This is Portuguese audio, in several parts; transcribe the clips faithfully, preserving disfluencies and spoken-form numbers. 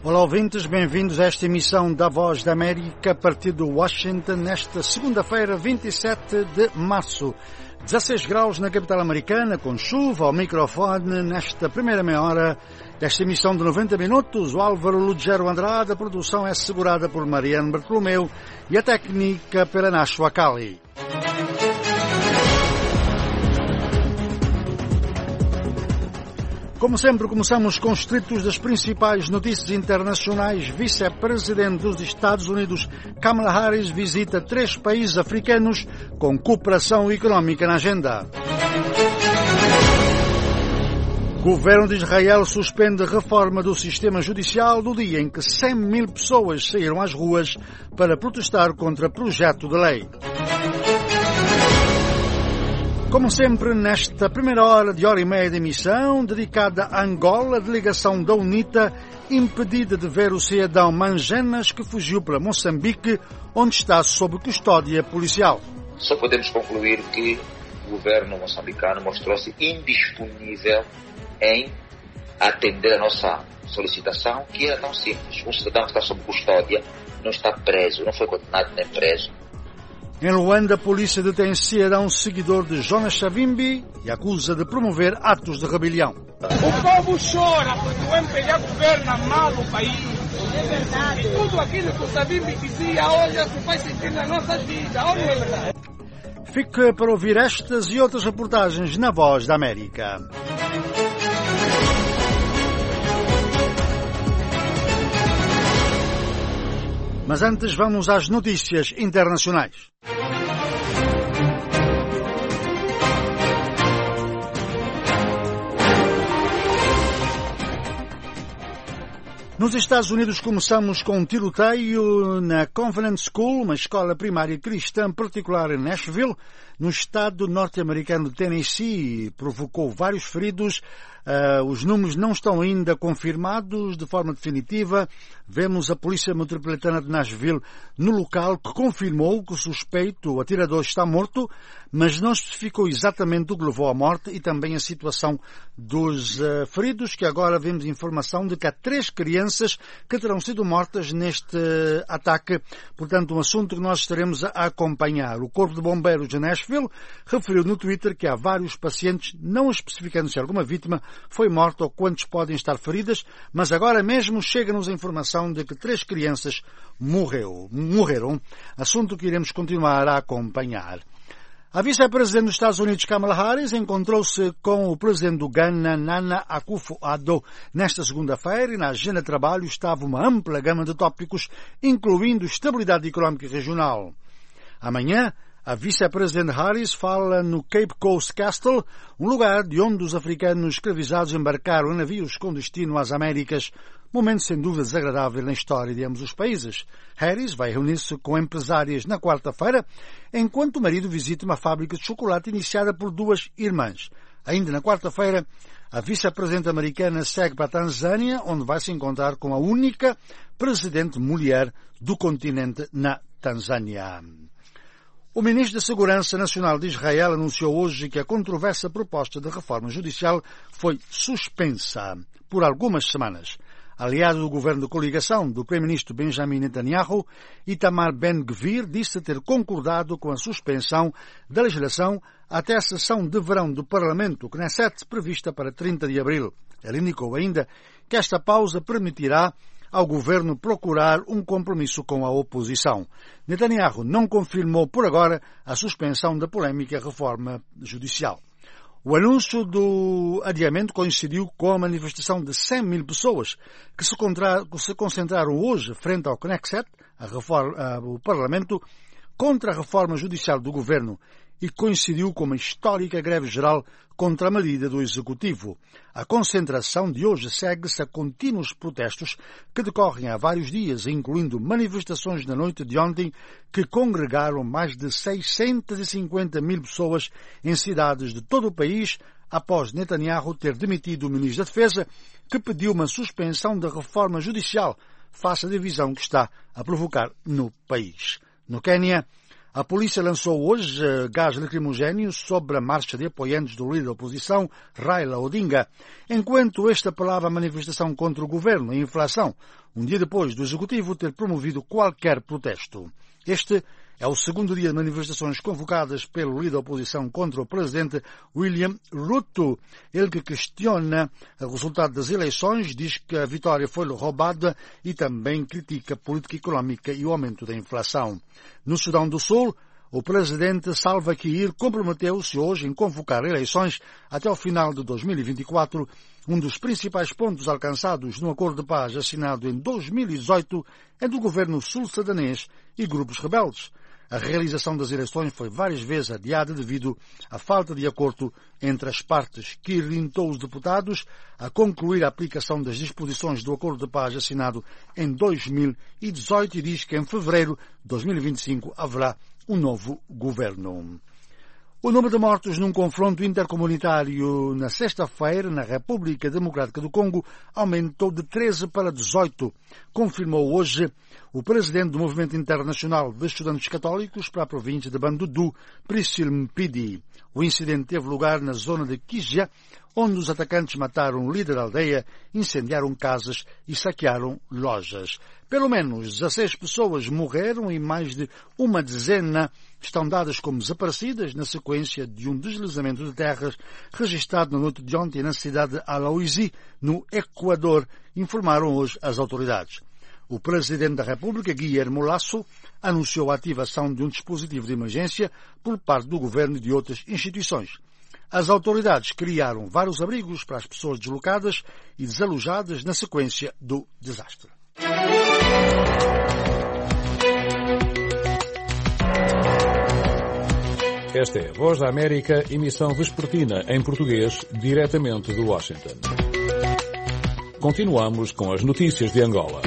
Olá ouvintes, bem-vindos a esta emissão da Voz da América a partir de Washington nesta segunda-feira, vinte e sete de março. dezasseis graus na capital americana, com chuva ao microfone nesta primeira meia hora desta emissão de noventa minutos. O Álvaro Lugero Andrade, a produção é assegurada por Mariano Bartolomeu e a técnica pela Nashua Cali. Como sempre, começamos com os títulos das principais notícias internacionais. Vice-presidente dos Estados Unidos, Kamala Harris, visita três países africanos com cooperação económica na agenda. Governo de Israel suspende a reforma do sistema judicial no dia em que cem mil pessoas saíram às ruas para protestar contra projeto de lei. Como sempre, nesta primeira hora de hora e meia de emissão, dedicada a Angola, a delegação da UNITA impedida de ver o cidadão Mangenas que fugiu para Moçambique, onde está sob custódia policial. Só podemos concluir que o governo moçambicano mostrou-se indisponível em atender a nossa solicitação, que era tão simples. Um cidadão que está sob custódia não está preso, não foi condenado nem preso. Em Luanda, a polícia detém cidadão seguidor de Jonas Savimbi e acusa de promover atos de rebelião. O povo chora porque o M P L A governa mal o país. É verdade. E tudo aquilo que o Savimbi dizia hoje se faz sentir na nossa vida. Ou não é verdade? Fique para ouvir estas e outras reportagens na Voz da América. Mas antes vamos às notícias internacionais. Nos Estados Unidos começamos com um tiroteio na Covenant School, uma escola primária cristã particular em Nashville, no estado norte-americano de Tennessee. Provocou vários feridos. Uh, os números não estão ainda confirmados de forma definitiva. Vemos a Polícia Metropolitana de Nashville no local, que confirmou que o suspeito, o atirador, está morto, mas não especificou exatamente o que levou à morte e também a situação dos uh, feridos, que agora vemos informação de que há três crianças que terão sido mortas neste uh, ataque. Portanto, um assunto que nós estaremos a acompanhar. O Corpo de Bombeiros de Nashville referiu no Twitter que há vários pacientes, não especificando se alguma vítima foi morta ou quantos podem estar feridas, mas agora mesmo chega-nos a informação de que três crianças morreu, morreram, assunto que iremos continuar a acompanhar. A vice-presidente dos Estados Unidos, Kamala Harris, encontrou-se com o presidente do Ghana, Nana Akufo-Addo, nesta segunda-feira, e na agenda de trabalho estava uma ampla gama de tópicos, incluindo estabilidade económica regional. Amanhã, a vice-presidente Harris fala no Cape Coast Castle, um lugar de onde os africanos escravizados embarcaram em navios com destino às Américas, momento sem dúvida desagradável na história de ambos os países. Harris vai reunir-se com empresárias na quarta-feira, enquanto o marido visita uma fábrica de chocolate iniciada por duas irmãs. Ainda na quarta-feira, a vice-presidente americana segue para a Tanzânia, onde vai se encontrar com a única presidente mulher do continente na Tanzânia. O ministro da Segurança Nacional de Israel anunciou hoje que a controversa proposta de reforma judicial foi suspensa por algumas semanas. Aliado do governo de coligação do primeiro-ministro Benjamin Netanyahu, Itamar Ben-Gvir disse ter concordado com a suspensão da legislação até a sessão de verão do Parlamento, Knesset, prevista para trinta de abril. Ele indicou ainda que esta pausa permitirá ao governo procurar um compromisso com a oposição. Netanyahu não confirmou por agora a suspensão da polêmica reforma judicial. O anúncio do adiamento coincidiu com a manifestação de cem mil pessoas que se, contra... que se concentraram hoje frente ao Knesset, a reforma... o Parlamento, contra a reforma judicial do governo, e coincidiu com uma histórica greve geral contra a medida do Executivo. A concentração de hoje segue-se a contínuos protestos que decorrem há vários dias, incluindo manifestações na noite de ontem que congregaram mais de seiscentas e cinquenta mil pessoas em cidades de todo o país após Netanyahu ter demitido o ministro da Defesa, que pediu uma suspensão da reforma judicial face à divisão que está a provocar no país. No Quênia, A polícia lançou hoje gás lacrimogéneo sobre a marcha de apoiantes do líder da oposição, Raila Odinga, enquanto este apelava à manifestação contra o governo e a inflação, um dia depois do Executivo ter promovido qualquer protesto. Este é o segundo dia de manifestações convocadas pelo líder da oposição contra o presidente William Ruto. Ele que questiona o resultado das eleições, diz que a vitória foi roubada e também critica a política económica e o aumento da inflação. No Sudão do Sul, o presidente Salva Kiir comprometeu-se hoje em convocar eleições até o final de dois mil e vinte e quatro. Um dos principais pontos alcançados no acordo de paz assinado em dois mil e dezoito entre o governo sul-sudanês e grupos rebeldes. A realização das eleições foi várias vezes adiada devido à falta de acordo entre as partes, que orientou os deputados a concluir a aplicação das disposições do acordo de paz assinado em dois mil e dezoito e diz que em fevereiro de dois mil e vinte e cinco haverá um novo governo. O número de mortos num confronto intercomunitário na sexta-feira na República Democrática do Congo aumentou de treze para dezoito, confirmou hoje o presidente do Movimento Internacional de Estudantes Católicos para a província de Bandundu, Priscille Mpidi. O incidente teve lugar na zona de Kizia, onde os atacantes mataram o líder da aldeia, incendiaram casas e saquearam lojas. Pelo menos dezasseis pessoas morreram e mais de uma dezena estão dadas como desaparecidas na sequência de um deslizamento de terras registrado na noite de ontem na cidade de Alauísi, no Equador, informaram hoje as autoridades. O presidente da República, Guillermo Lasso, anunciou a ativação de um dispositivo de emergência por parte do governo e de outras instituições. As autoridades criaram vários abrigos para as pessoas deslocadas e desalojadas na sequência do desastre. Esta é a Voz da América, emissão vespertina em português, diretamente de Washington. Continuamos com as notícias de Angola.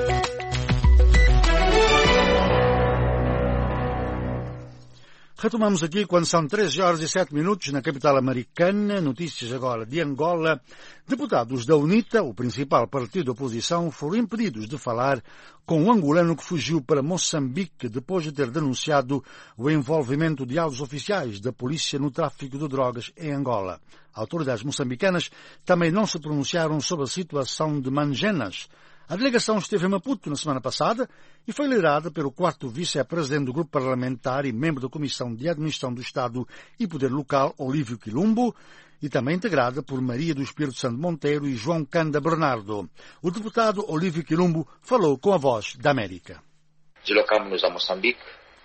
Retomamos aqui quando são treze horas e sete minutos na capital americana. Notícias agora de Angola. Deputados da UNITA, o principal partido da oposição, foram impedidos de falar com um angolano que fugiu para Moçambique depois de ter denunciado o envolvimento de altos oficiais da polícia no tráfico de drogas em Angola. Autoridades moçambicanas também não se pronunciaram sobre a situação de Mangenas. A delegação esteve em Maputo na semana passada e foi liderada pelo quarto vice-presidente do grupo parlamentar e membro da Comissão de Administração do Estado e Poder Local, Olívio Quilumbo, e também integrada por Maria do Espírito Santo Monteiro e João Canda Bernardo. O deputado Olívio Quilumbo falou com a Voz da América. Deslocámos-nos a Moçambique,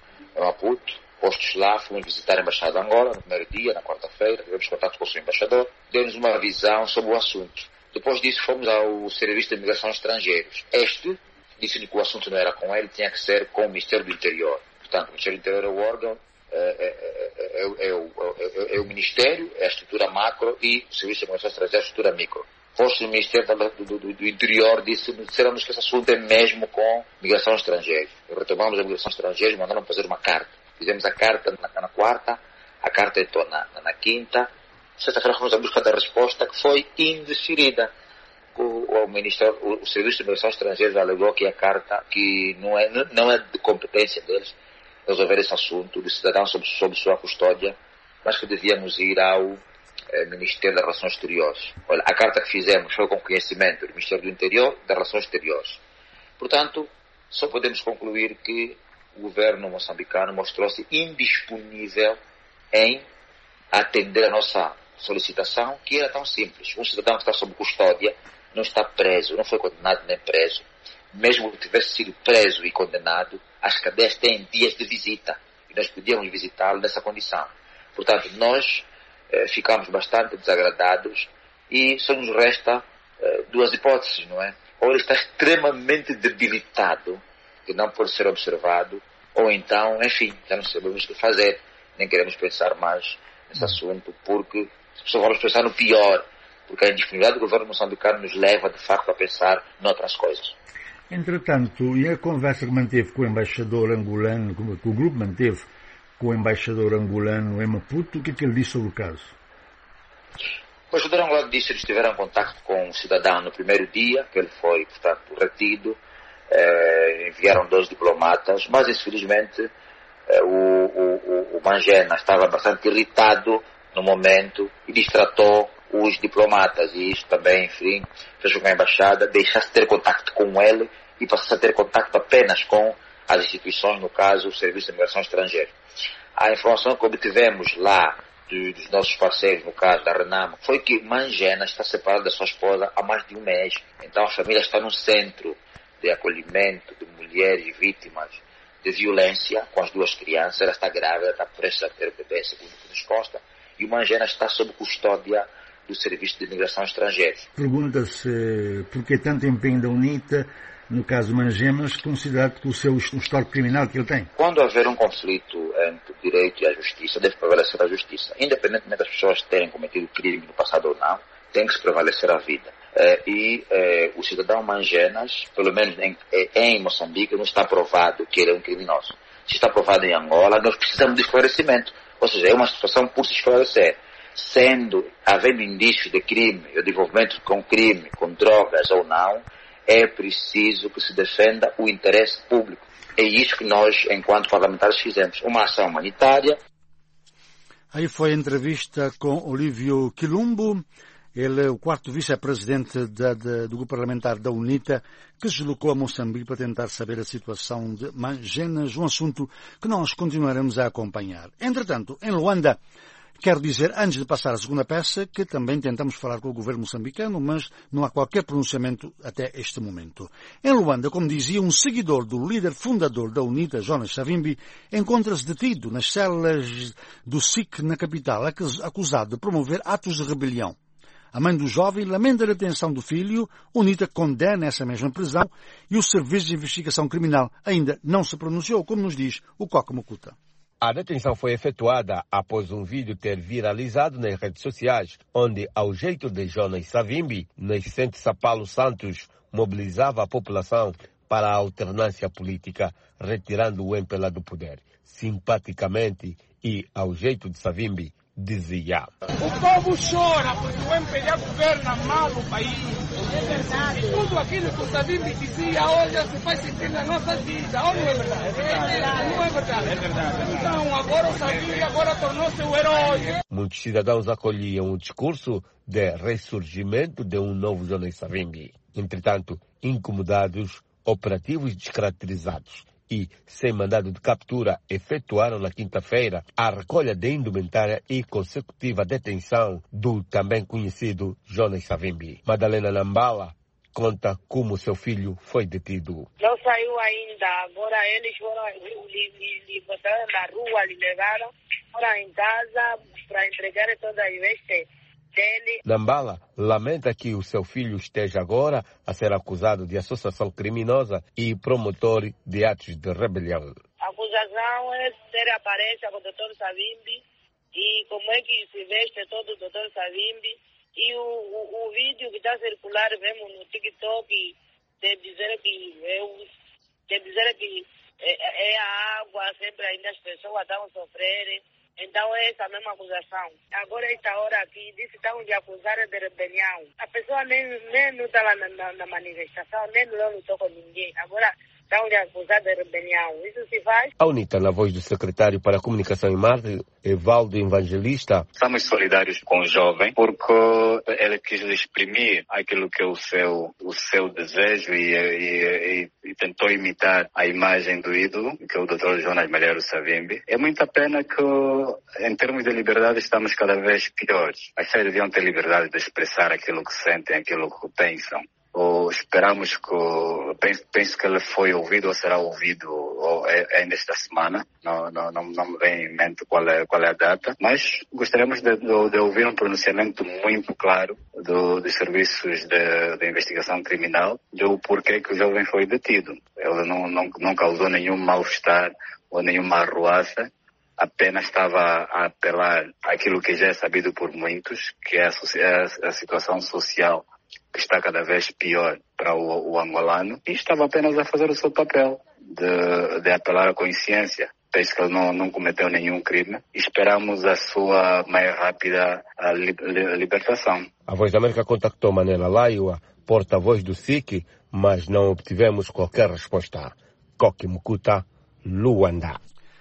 a Maputo, postos lá, fomos visitar a Embaixada de Angola no primeiro dia, na quarta-feira, tivemos contato com o seu embaixador, deu-nos uma visão sobre o assunto. Depois disso fomos ao Serviço de Imigração Estrangeiros. Este disse-lhe que o assunto não era com ele, tinha que ser com o Ministério do Interior. Portanto, o Ministério do Interior é o órgão, é, é, é, é, o, é, é o Ministério, é a estrutura macro, e o Serviço de Imigração Estrangeira é a estrutura micro. Fosse o Ministério do, do, do, do Interior, disseram-nos que esse assunto é mesmo com migração estrangeira. Retomamos a migração estrangeira e mandaram fazer uma carta. Fizemos a carta na, na quarta, a carta entrou na, na, na quinta. Sexta-feira fomos à busca da resposta, que foi indeferida. O, o, Ministério, o, o Serviço de Imigração Estrangeira alegou que a carta, que não é, não é de competência deles resolver esse assunto de cidadãos sob, sob sua custódia, mas que devíamos ir ao eh, Ministério das Relações Exteriores. Olha, a carta que fizemos foi com conhecimento do Ministério do Interior e das Relações Exteriores. Portanto, só podemos concluir que o governo moçambicano mostrou-se indisponível em atender a nossa solicitação, que era tão simples. Um cidadão que está sob custódia não está preso, não foi condenado nem preso. Mesmo que tivesse sido preso e condenado, as cadeias têm dias de visita e nós podíamos visitá-lo nessa condição. Portanto, nós eh, ficamos bastante desagradados e só nos resta eh, duas hipóteses, não é? Ou ele está extremamente debilitado, que não pode ser observado, ou então, enfim, já não sabemos o que fazer, nem queremos pensar mais nesse assunto, porque só vamos pensar no pior, porque a indisponibilidade do governo moçambicano nos leva, de facto, a pensar noutras coisas. Entretanto, e a conversa que manteve com o embaixador angolano, que o grupo manteve com o embaixador angolano em Maputo, o que é que ele disse sobre o caso? O embaixador angolano disse que eles tiveram contato com um cidadão no primeiro dia, que ele foi, portanto, retido, eh, enviaram dois diplomatas, mas, infelizmente, o, o, o Mangena estava bastante irritado no momento e distratou os diplomatas, e isso também, enfim, fez com que a embaixada deixasse de ter contato com ele e passasse a ter contato apenas com as instituições, no caso o Serviço de Imigração Estrangeira. A informação que obtivemos lá do, dos nossos parceiros, no caso da Renamo, foi que Mangena está separado da sua esposa há mais de um mês. Então a família está num centro de acolhimento de mulheres vítimas de violência com as duas crianças. Ela está grávida, está prestes a ter o bebê, segundo o que nos consta, e o Mangena está sob custódia do Serviço de Imigração Estrangeira. Pergunta-se por que tanto empenho da UNITA, no caso Mangemas, considerado que o seu histórico criminal que ele tem. Quando haver um conflito entre o direito e a justiça, deve prevalecer a justiça. Independentemente das pessoas terem cometido crime no passado ou não, tem que se prevalecer a vida. É, e é, o cidadão Mangenas, pelo menos em, em Moçambique, não está provado que ele é um criminoso. Se está provado em Angola, nós precisamos de esclarecimento. Ou seja, é uma situação por se esclarecer. Sendo, havendo indícios de crime, ou de envolvimento com crime, com drogas ou não, é preciso que se defenda o interesse público. É isso que nós, enquanto parlamentares, fizemos. Uma ação humanitária. Aí foi a entrevista com Olívio Quilumbo. Ele é o quarto vice-presidente da, da, do grupo parlamentar da UNITA, que se deslocou a Moçambique para tentar saber a situação de Mangenas, um assunto que nós continuaremos a acompanhar. Entretanto, em Luanda, quero dizer, antes de passar à segunda peça, que também tentamos falar com o governo moçambicano, mas não há qualquer pronunciamento até este momento. Em Luanda, como dizia, um seguidor do líder fundador da UNITA, Jonas Savimbi, encontra-se detido nas celas do S I C na capital, acusado de promover atos de rebelião. A mãe do jovem lamenta a detenção do filho, a UNITA condena essa mesma prisão e o Serviço de Investigação Criminal ainda não se pronunciou, como nos diz o Coca Mocuta. A detenção foi efetuada após um vídeo ter viralizado nas redes sociais, onde, ao jeito de Jonas Savimbi, nascente Sapalo Santos, mobilizava a população para a alternância política, retirando o M P L A do poder. Simpaticamente e ao jeito de Savimbi, dizia: o povo chora porque o M P L A governa mal o país. É verdade. E tudo aquilo que o Savimbi dizia hoje se faz sentir na nossa vida. Ou não é verdade? É verdade. Não é verdade? É verdade. Então agora o Savimbi agora tornou-se o herói. Muitos cidadãos acolhiam o discurso de ressurgimento de um novo Jonas Savimbi. Entretanto, incomodados, operativos descaracterizados e sem mandado de captura, efetuaram na quinta-feira a recolha de indumentária e consecutiva detenção do também conhecido Jonas Savimbi. Madalena Nambala conta como seu filho foi detido. Não saiu ainda, agora eles foram, lhe, lhe, lhe botaram na rua, lhe levaram, foram em casa para entregar todas as vestes dele. Nambala lamenta que o seu filho esteja agora a ser acusado de associação criminosa e promotor de atos de rebelião. A acusação é ter aparência com o doutor Savimbi e como é que se veste todo o doutor Savimbi. E o, o, o vídeo que está circulando mesmo no TikTok de dizer que, eu, de dizer que é, é a água, sempre ainda as pessoas estão a sofrer. Então é essa mesma acusação. Agora, esta hora aqui, disse que estão de acusar de rebelião. A pessoa nem, nem não estava na, na, na manifestação, nem não lutou com ninguém. Agora estão de acusar de rebelião. Isso se faz? A UNITA, na voz do secretário para a Comunicação em Marte, Evaldo Evangelista. Estamos solidários com o jovem porque ele quis exprimir aquilo que é o seu, o seu desejo e, e, e, e tentou imitar a imagem do ídolo, que é o doutor Jonas Malheiro Savimbi. É muita pena que, em termos de liberdade, estamos cada vez piores. As pessoas deviam ter liberdade de expressar aquilo que sentem, aquilo que pensam. Ou esperamos que, penso, penso que ele foi ouvido ou será ouvido ou é, é nesta semana, não, não, não, não me vem em mente qual é, qual é a data, mas gostaríamos de, de, de ouvir um pronunciamento muito claro do, dos serviços de, de investigação criminal do porquê que o jovem foi detido. Ele não, não, não causou nenhum mal-estar ou nenhuma arruaça, apenas estava a apelar àquilo que já é sabido por muitos, que é a, a, a situação social que está cada vez pior para o, o angolano, e estava apenas a fazer o seu papel de, de apelar à consciência. Penso que ele não, não cometeu nenhum crime. Esperamos a sua mais rápida a li, li, libertação. A Voz da América contactou Manela Laiwa, porta-voz do S I C, mas não obtivemos qualquer resposta. Coque Mocuta, Luanda.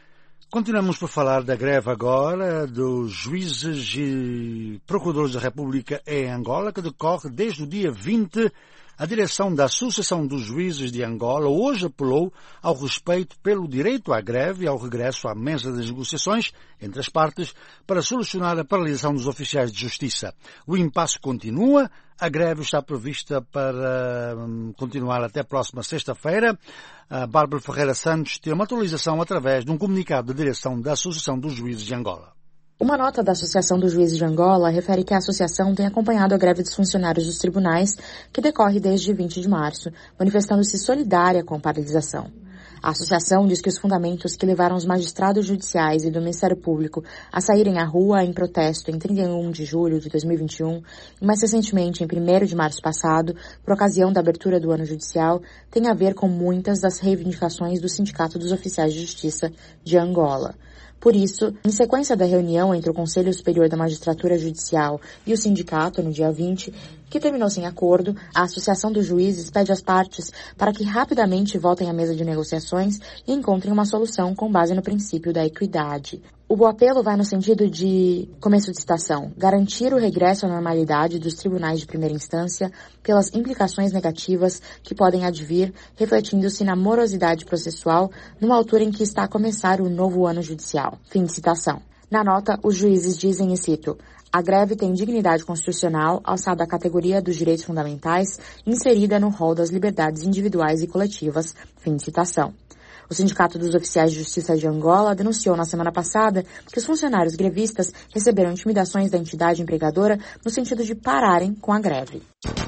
Continuamos por falar da greve agora dos juízes e procuradores da República em Angola, que decorre desde o dia vinte. A direção da Associação dos Juízes de Angola hoje apelou ao respeito pelo direito à greve e ao regresso à mesa das negociações entre as partes para solucionar a paralisação dos oficiais de justiça. O impasse continua. A greve está prevista para hum, continuar até a próxima sexta-feira. A Bárbara Ferreira Santos tem uma atualização através de um comunicado da direção da Associação dos Juízes de Angola. Uma nota da Associação dos Juízes de Angola refere que a associação tem acompanhado a greve dos funcionários dos tribunais, que decorre desde vinte de março, manifestando-se solidária com a paralisação. A associação diz que os fundamentos que levaram os magistrados judiciais e do Ministério Público a saírem à rua em protesto em trinta e um de julho de dois mil e vinte e um e mais recentemente em primeiro de março passado, por ocasião da abertura do ano judicial, tem a ver com muitas das reivindicações do Sindicato dos Oficiais de Justiça de Angola. Por isso, em sequência da reunião entre o Conselho Superior da Magistratura Judicial e o sindicato no dia vinte, que terminou sem acordo, a Associação dos Juízes pede às partes para que rapidamente voltem à mesa de negociações e encontrem uma solução com base no princípio da equidade. O apelo vai no sentido de, começo de citação, garantir o regresso à normalidade dos tribunais de primeira instância pelas implicações negativas que podem advir, refletindo-se na morosidade processual numa altura em que está a começar o novo ano judicial. Fim de citação. Na nota, os juízes dizem, e cito, a greve tem dignidade constitucional, alçada à categoria dos direitos fundamentais, inserida no rol das liberdades individuais e coletivas. Fim de citação. O Sindicato dos Oficiais de Justiça de Angola denunciou na semana passada que os funcionários grevistas receberam intimidações da entidade empregadora no sentido de pararem com a greve.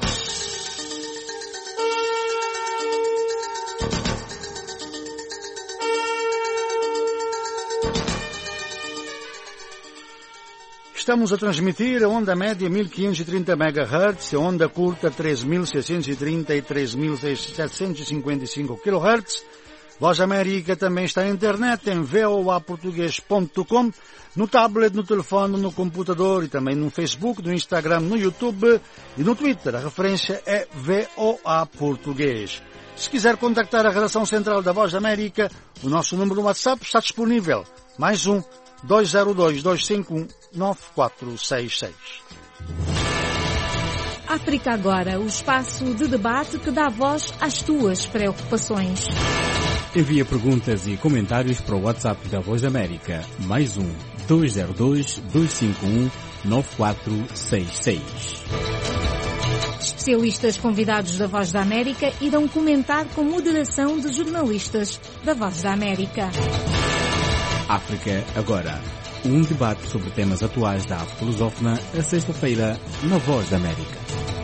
Estamos a transmitir a onda média mil quinhentos e trinta megahertz, a onda curta três mil seiscentos e trinta e três mil setecentos e cinquenta e cinco quilohertz. Voz América também está na internet em v o a português ponto com, no tablet, no telefone, no computador e também no Facebook, no Instagram, no YouTube e no Twitter. A referência é V O A Português. Se quiser contactar a redação central da Voz América, o nosso número no WhatsApp está disponível. Mais um, dois zero dois, dois cinco um, nove quatro seis seis. África Agora, o espaço de debate que dá voz às tuas preocupações. Envia perguntas e comentários para o WhatsApp da Voz da América. Mais um, dois zero dois, dois cinco um, nove quatro seis seis. Especialistas convidados da Voz da América irão comentar com moderação de jornalistas da Voz da América. África Agora. Um debate sobre temas atuais da África lusófona, a sexta-feira, na Voz da América.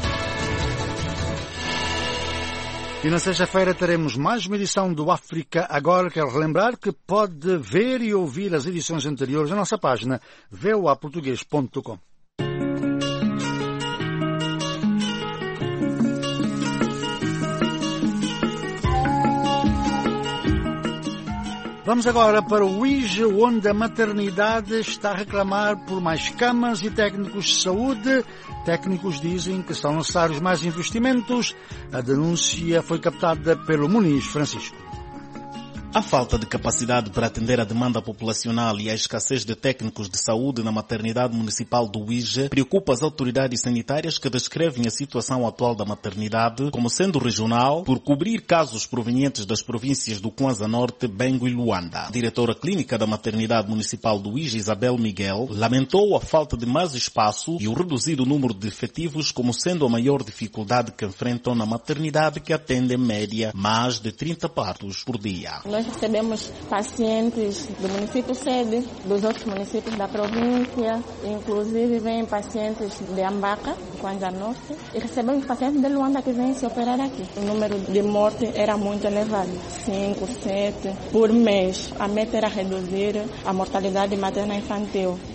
E na sexta-feira teremos mais uma edição do África Agora. Quero relembrar que pode ver e ouvir as edições anteriores na nossa página v o a português ponto com. Vamos agora para o U I G, onde a maternidade está a reclamar por mais camas e técnicos de saúde. Técnicos dizem que são necessários mais investimentos. A denúncia foi captada pelo Muniz Francisco. A falta de capacidade para atender a demanda populacional e a escassez de técnicos de saúde na maternidade municipal do U I G preocupa as autoridades sanitárias, que descrevem a situação atual da maternidade como sendo regional, por cobrir casos provenientes das províncias do Kwanza Norte, Bengo e Luanda. A diretora clínica da maternidade municipal do U I G, Isabel Miguel, lamentou a falta de mais espaço e o reduzido número de efetivos como sendo a maior dificuldade que enfrentam na maternidade, que atende em média mais de trinta partos por dia. Nós recebemos pacientes do município sede, dos outros municípios da província, inclusive vêm pacientes de Ambaca, Kwanza Norte, e recebemos pacientes de Luanda que vêm se operar aqui. O número de mortes era muito elevado, cinco, sete por mês. A meta era reduzir a mortalidade materna infantil.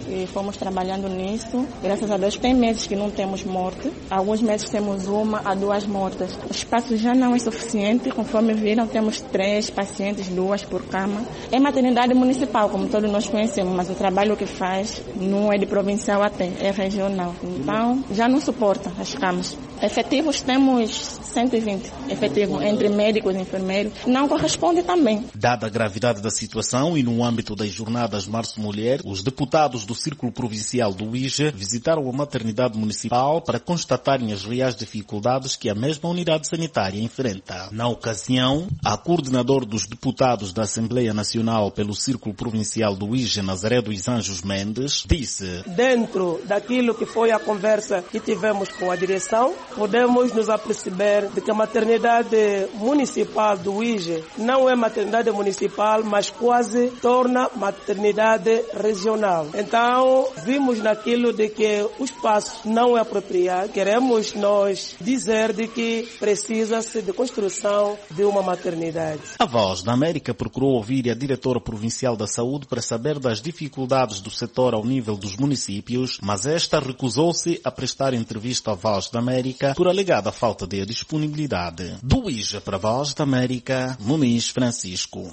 e fomos trabalhando nisso. Graças a Deus tem meses que não temos morte, alguns meses temos uma a duas mortes. O espaço já não é suficiente, conforme viram temos três pacientes, duas por cama. É maternidade municipal, como todos nós conhecemos, mas o trabalho que faz não é de provincial até, é regional. Então já não suporta as camas. Efetivos temos cento e vinte efetivos entre médicos e enfermeiros. Não corresponde também. Dada a gravidade da situação e no âmbito das jornadas Março Mulher, os deputados do Círculo Provincial do I J E visitaram a maternidade municipal para constatarem as reais dificuldades que a mesma unidade sanitária enfrenta. Na ocasião, a coordenadora dos deputados da Assembleia Nacional pelo Círculo Provincial do I J E, Nazaré dos Anjos Mendes, disse: dentro daquilo que foi a conversa que tivemos com a direção, podemos nos aperceber de que a maternidade municipal do I J E não é maternidade municipal, mas quase torna maternidade regional. Então, vimos naquilo de que o espaço não é apropriado. Queremos nós dizer de que precisa-se de construção de uma maternidade. A Voz da América procurou ouvir a diretora provincial da Saúde para saber das dificuldades do setor ao nível dos municípios, mas esta recusou-se a prestar entrevista à Voz da América por alegada falta de disponibilidade. Do I J E para a Voz da América, Muniz Francisco.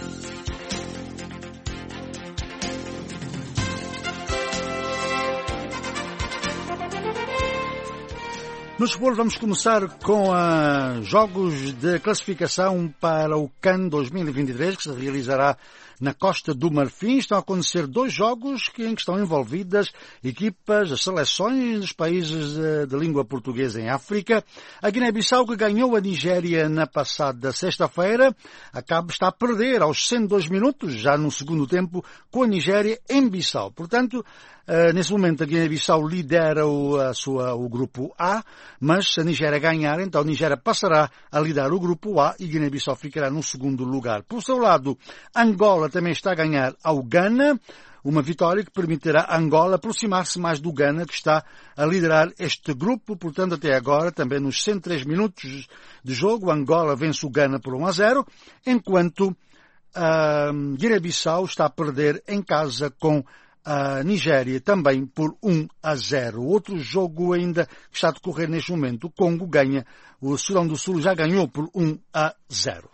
No futebol vamos começar com uh, jogos de classificação para o CAN dois mil e vinte e três, que se realizará na Costa do Marfim. Estão a acontecer dois jogos em que estão envolvidas equipas, as seleções dos países de, de língua portuguesa em África. A Guiné-Bissau, que ganhou a Nigéria na passada sexta-feira, acaba está a perder aos cento e dois minutos, já no segundo tempo, com a Nigéria em Bissau. Portanto, Uh, nesse momento a Guiné-Bissau lidera o, a sua, o grupo A, mas se a Nigéria ganhar, então a Nigéria passará a liderar o grupo A e Guiné-Bissau ficará no segundo lugar. Por seu lado, Angola também está a ganhar ao Ghana, uma vitória que permitirá a Angola aproximar-se mais do Ghana, que está a liderar este grupo. Portanto, até agora, também nos cento e três minutos de jogo, Angola vence o Ghana por um a zero, enquanto a Guiné-Bissau está a perder em casa com a Nigéria também por um a zero. Outro jogo ainda que está a decorrer neste momento, o Congo ganha, o Sudão do Sul já ganhou por um a zero.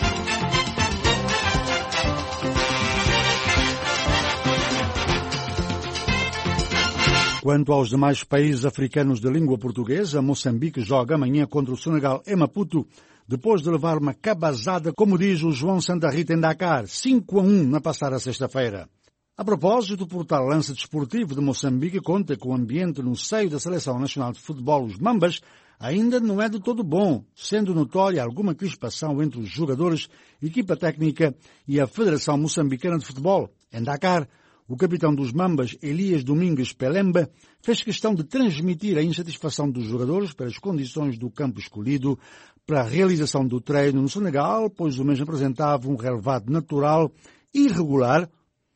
Quanto aos demais países africanos de língua portuguesa, Moçambique joga amanhã contra o Senegal em Maputo, depois de levar uma cabazada, como diz o João Santa Rita em Dakar, cinco a um na passada sexta-feira. A propósito, o portal Lance Desportivo de Moçambique conta que o ambiente no seio da Seleção Nacional de Futebol, os Mambas, ainda não é de todo bom, sendo notória alguma crispação entre os jogadores, equipa técnica e a Federação Moçambicana de Futebol. Em Dakar, o capitão dos Mambas, Elias Domingues Pelemba, fez questão de transmitir a insatisfação dos jogadores pelas condições do campo escolhido para a realização do treino no Senegal, pois o mesmo apresentava um relevado natural irregular,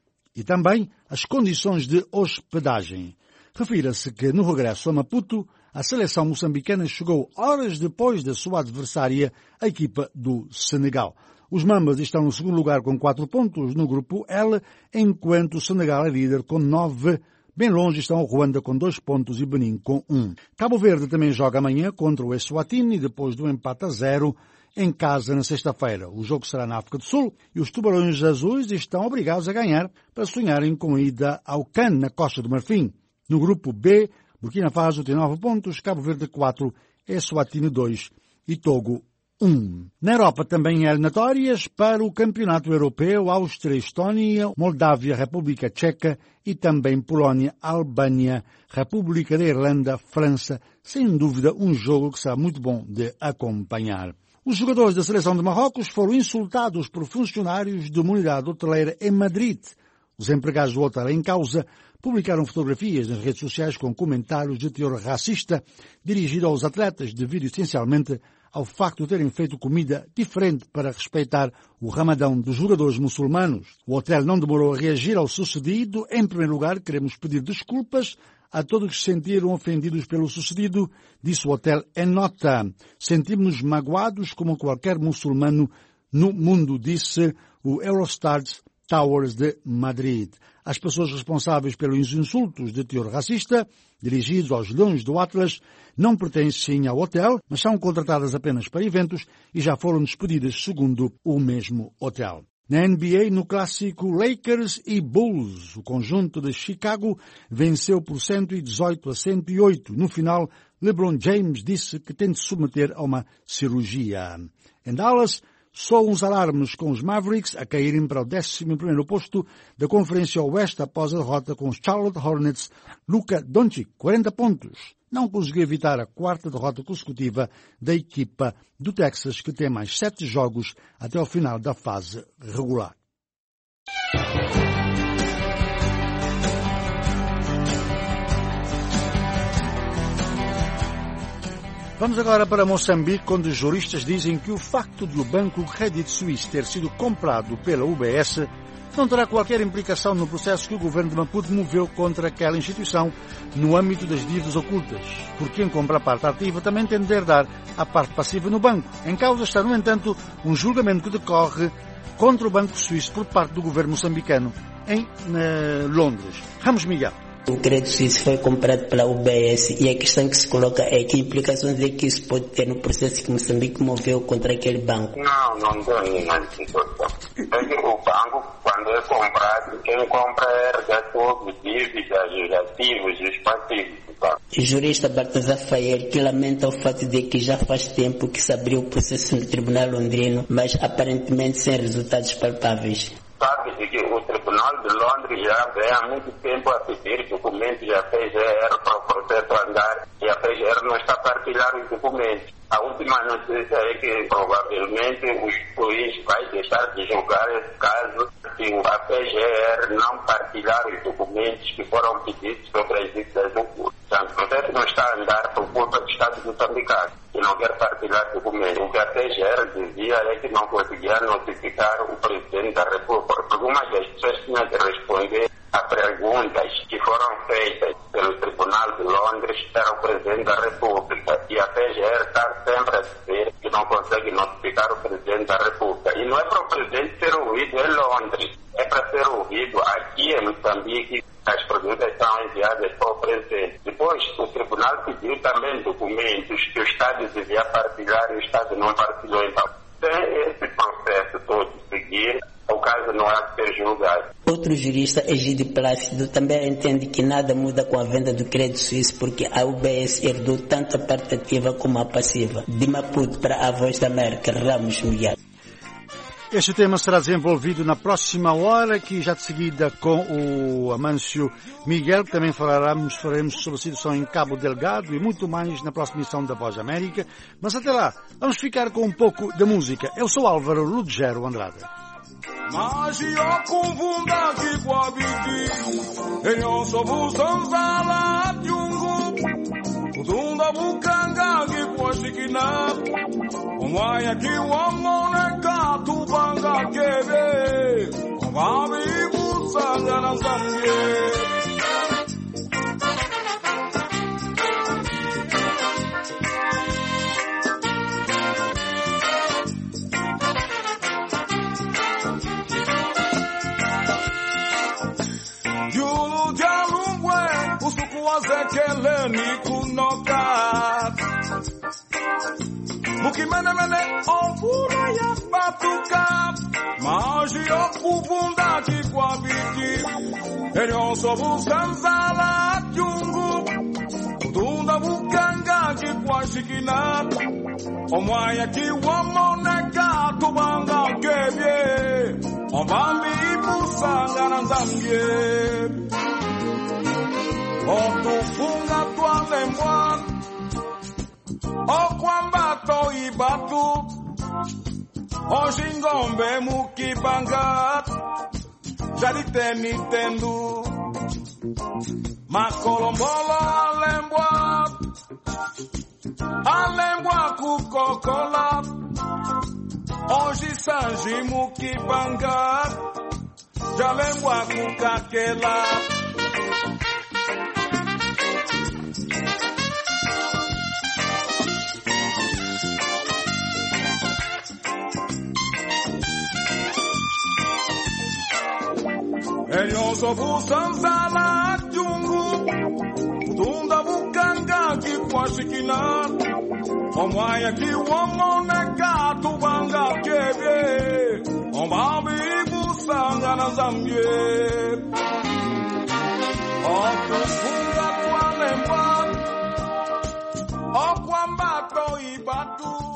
e também as condições de hospedagem. Refira-se que, no regresso a Maputo, a seleção moçambicana chegou horas depois da sua adversária, a equipa do Senegal. Os Mambas estão no segundo lugar com quatro pontos no grupo L, enquanto o Senegal é líder com nove. Bem longe estão o Ruanda com dois pontos e Benin com um. Cabo Verde também joga amanhã contra o Eswatini, depois do empate a zero, em casa na sexta-feira. O jogo será na África do Sul e os Tubarões Azuis estão obrigados a ganhar para sonharem com a ida ao CAN, na Costa do Marfim. No grupo B, Burkina Faso tem nove pontos, Cabo Verde quatro, Eswatini dois e Togo um. Na Europa também há eliminatórias para o Campeonato Europeu, Áustria, Estónia, Moldávia, República Tcheca e também Polónia, Albânia, República da Irlanda, França. Sem dúvida um jogo que será muito bom de acompanhar. Os jogadores da seleção de Marrocos foram insultados por funcionários de uma unidade hoteleira em Madrid. Os empregados do hotel em causa publicaram fotografias nas redes sociais com comentários de teor racista dirigido aos atletas devido essencialmente ao facto de terem feito comida diferente para respeitar o Ramadão dos jogadores muçulmanos. O hotel não demorou a reagir ao sucedido. Em primeiro lugar, queremos pedir desculpas a todos que se sentiram ofendidos pelo sucedido, disse o hotel em nota. Sentimos-nos magoados como qualquer muçulmano no mundo, disse o Eurostar Towers de Madrid. As pessoas responsáveis pelos insultos de teor racista, dirigidos aos leões do Atlas, não pertencem ao hotel, mas são contratadas apenas para eventos e já foram despedidas segundo o mesmo hotel. Na N B A, no clássico Lakers e Bulls, o conjunto de Chicago venceu por cento e dezoito a cento e oito. No final, LeBron James disse que tem de se submeter a uma cirurgia. Em Dallas, só uns alarmes com os Mavericks a caírem para o décimo primeiro posto da Conferência Oeste após a derrota com os Charlotte Hornets. Luka Doncic, quarenta pontos. Não conseguiu evitar a quarta derrota consecutiva da equipa do Texas, que tem mais sete jogos até ao final da fase regular. Vamos agora para Moçambique, onde os juristas dizem que o facto de o banco Credit Suisse ter sido comprado pela U B S não terá qualquer implicação no processo que o governo de Maputo moveu contra aquela instituição no âmbito das dívidas ocultas, porque quem compra a parte ativa também tem de herdar a parte passiva no banco. Em causa está, no entanto, um julgamento que decorre contra o Banco Suíço por parte do governo moçambicano em uh, Londres. Ramos Miguel. O Credit Suisse foi comprado pela U B S e a questão que se coloca é que implicações é que isso pode ter no processo que Moçambique moveu contra aquele banco. Não, não tem nenhuma situação. O banco, quando é comprado, quem compra herda todos os dívidas, os ativos e os passivos. O jurista Baltazar Fael, que lamenta o fato de que já faz tempo que se abriu o processo no Tribunal Londrino, mas aparentemente sem resultados palpáveis. Sabe que o Tribunal de Londres já vem há muito tempo a pedir documentos e a P G R para o processo andar e a P G R não está a partilhar os documentos. A última notícia é que provavelmente o juiz vai deixar de julgar esse caso se a P G R não partilhar os documentos que foram pedidos sobre as dívidas ocultas. Portanto, o processo não está a andar por culpa do Estado moçambicano, que não quer partilhar documentos. O que a P G R dizia é que não conseguia notificar o Presidente da República, porque algumas das pessoas tinham de responder a perguntas que foram feitas pelo Tribunal de Londres para o Presidente da República. E a P G R está sempre a dizer que não consegue notificar o Presidente da República. E não é para o Presidente ser ouvido em Londres, é para ser ouvido aqui em Moçambique. As perguntas são enviadas para o Presidente. Depois, o Tribunal pediu também documentos que o Estado devia partilhar e o Estado não partilhou. Então, sem esse processo todo seguir, o caso não há de ser julgado. Outro jurista, Egídio Plácido, também entende que nada muda com a venda do Credit Suisse porque a U B S herdou tanto a parte ativa como a passiva. De Maputo para a Voz da América, Ramos Miguel. Este tema será desenvolvido na próxima hora, que já de seguida com o Amâncio Miguel, que também falaremos, faremos sobre a situação em Cabo Delgado e muito mais na próxima edição da Voz da América. Mas até lá, vamos ficar com um pouco de música. Eu sou Álvaro Ludgero Andrade. Magia kuvunda kikwabiki Enyo sobu sanzala jungu Kudunda bukanga kikwashikina Omwaya kiwamoneka tubanga kebe Omwami busanga na zambye Zekeleni kunoka Mukimene mene ovura ya batuka Maji okubunda kikwabiki Enyoso busanzala jungu Kudunda bukanga kikwashikina Omwaya kiwamoneka tubanga kebye Omami busanga na zambye Otufunga twalembwa Okwambato ibatu Ojingombe mukibanga Jariteni tendu Makolombolo alembwa Alembwa kukokola Ojisanji mukibanga Jalembwa kukakela Moso busanzala jungu Tunda bukanga kikwashikina Omwaya kiwamone katubanga kebye Ombabi busanga na zambye Okufunga twalemba Okwambato ibatu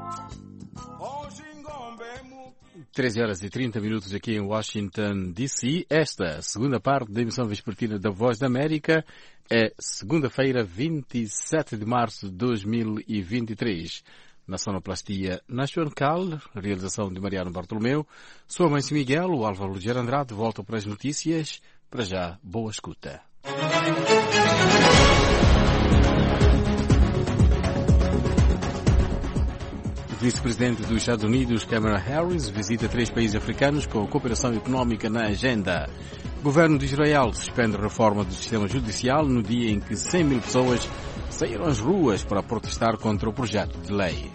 treze horas e trinta minutos aqui em Washington, D C. Esta segunda parte da emissão vespertina da Voz da América é segunda-feira, vinte e sete de março de dois mil e vinte e três. Na sonoplastia National Cal, realização de Mariano Bartolomeu. Sua mãe Miguel, o Álvaro Luger Andrade, volta para as notícias. Para já, boa escuta. O vice-presidente dos Estados Unidos, Kamala Harris, visita três países africanos com cooperação econômica na agenda. O governo de Israel suspende a reforma do sistema judicial no dia em que cem mil pessoas saíram às ruas para protestar contra o projeto de lei.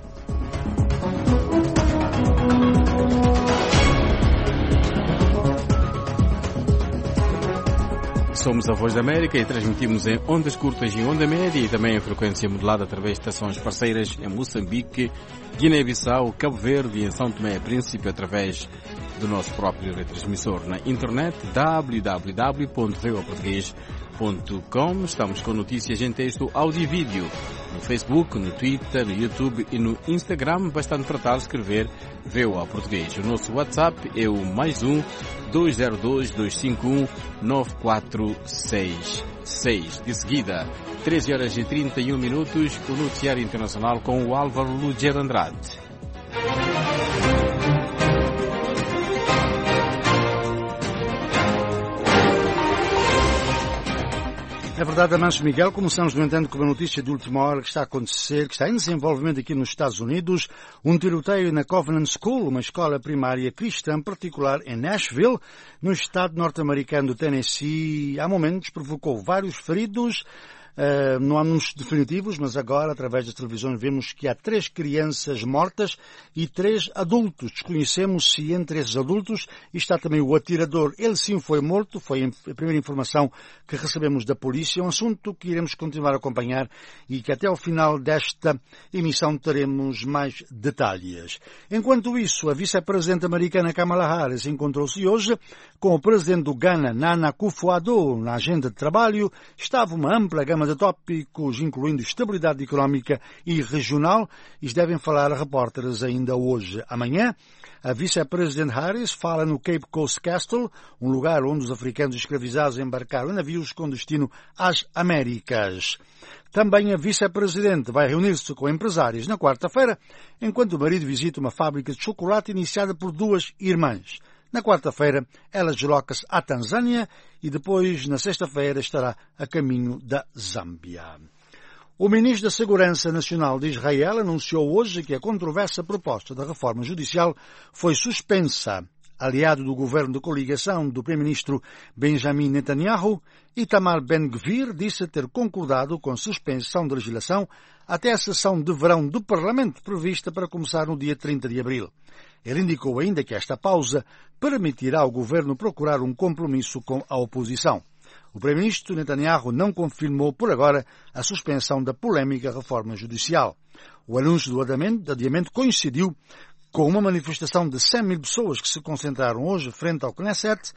Somos a Voz da América e transmitimos em ondas curtas e onda média e também em frequência modulada através de estações parceiras em Moçambique, Guiné-Bissau, Cabo Verde e em São Tomé e Príncipe através do nosso próprio retransmissor na internet w w w ponto v o português ponto com. Estamos com notícias em texto, áudio e vídeo no Facebook, no Twitter, no YouTube e no Instagram. Bastante tratar de escrever V O A Português. O nosso WhatsApp é o mais um dois zero dois, dois cinco um, nove quatro seis seis. De seguida, treze horas e trinta e um minutos, o noticiário internacional com o Álvaro Luger Andrade. É verdade, Amancio Miguel. Começamos, no entanto, com uma notícia de última hora que está a acontecer, que está em desenvolvimento aqui nos Estados Unidos. Um tiroteio na Covenant School, uma escola primária cristã particular em Nashville, no estado norte-americano do Tennessee. Há momentos provocou vários feridos. Uh, não há números definitivos, mas agora, através das televisões, vemos que há três crianças mortas e três adultos. Desconhecemos se entre esses adultos está também o atirador. Ele sim foi morto, foi a primeira informação que recebemos da polícia. É um assunto que iremos continuar a acompanhar e que até ao final desta emissão teremos mais detalhes. Enquanto isso, a vice-presidente americana Kamala Harris encontrou-se hoje com o presidente do Ghana, Nana Akufo-Addo. Na agenda de trabalho estava uma ampla gama de tópicos, incluindo estabilidade económica e regional. Eles devem falar a repórteres ainda hoje. Amanhã, a vice-presidente Harris fala no Cape Coast Castle, um lugar onde os africanos escravizados embarcaram em navios com destino às Américas. Também a vice-presidente vai reunir-se com empresários na quarta-feira, enquanto o marido visita uma fábrica de chocolate iniciada por duas irmãs. Na quarta-feira, ela desloca-se à Tanzânia e depois, na sexta-feira, estará a caminho da Zâmbia. O ministro da Segurança Nacional de Israel anunciou hoje que a controversa proposta da reforma judicial foi suspensa. Aliado do governo de coligação do primeiro-ministro Benjamin Netanyahu, Itamar Ben-Gvir disse ter concordado com a suspensão da legislação até a sessão de verão do Parlamento prevista para começar no dia trinta de abril. Ele indicou ainda que esta pausa permitirá ao governo procurar um compromisso com a oposição. O primeiro-ministro Netanyahu não confirmou por agora a suspensão da polêmica reforma judicial. O anúncio do adiamento coincidiu com uma manifestação de cem mil pessoas que se concentraram hoje frente ao Knesset,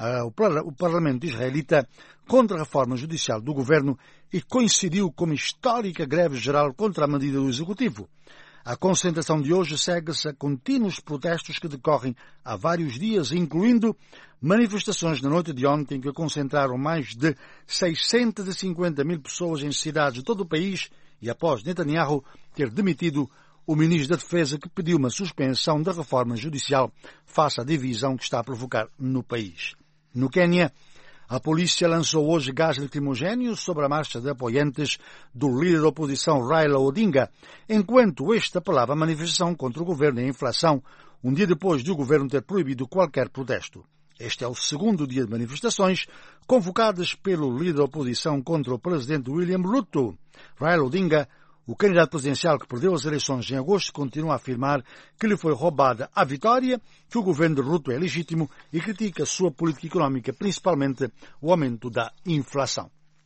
o parlamento israelita, contra a reforma judicial do governo e coincidiu com uma histórica greve geral contra a medida do executivo. A concentração de hoje segue-se a contínuos protestos que decorrem há vários dias, incluindo manifestações na noite de ontem que concentraram mais de seiscentas e cinquenta mil pessoas em cidades de todo o país e após Netanyahu ter demitido o ministro da Defesa que pediu uma suspensão da reforma judicial face à divisão que está a provocar no país. No Quênia, a polícia lançou hoje gás lacrimogéneo sobre a marcha de apoiantes do líder da oposição Raila Odinga, enquanto este apelava à manifestação contra o governo e a inflação, um dia depois de o governo ter proibido qualquer protesto. Este é o segundo dia de manifestações convocadas pelo líder da oposição contra o presidente William Ruto. Raila Odinga, O candidato presidencial que perdeu as eleições em agosto continua a afirmar que lhe foi roubada a vitória, que o governo de Ruto é legítimo e critica a sua política económica, principalmente o aumento da inflação.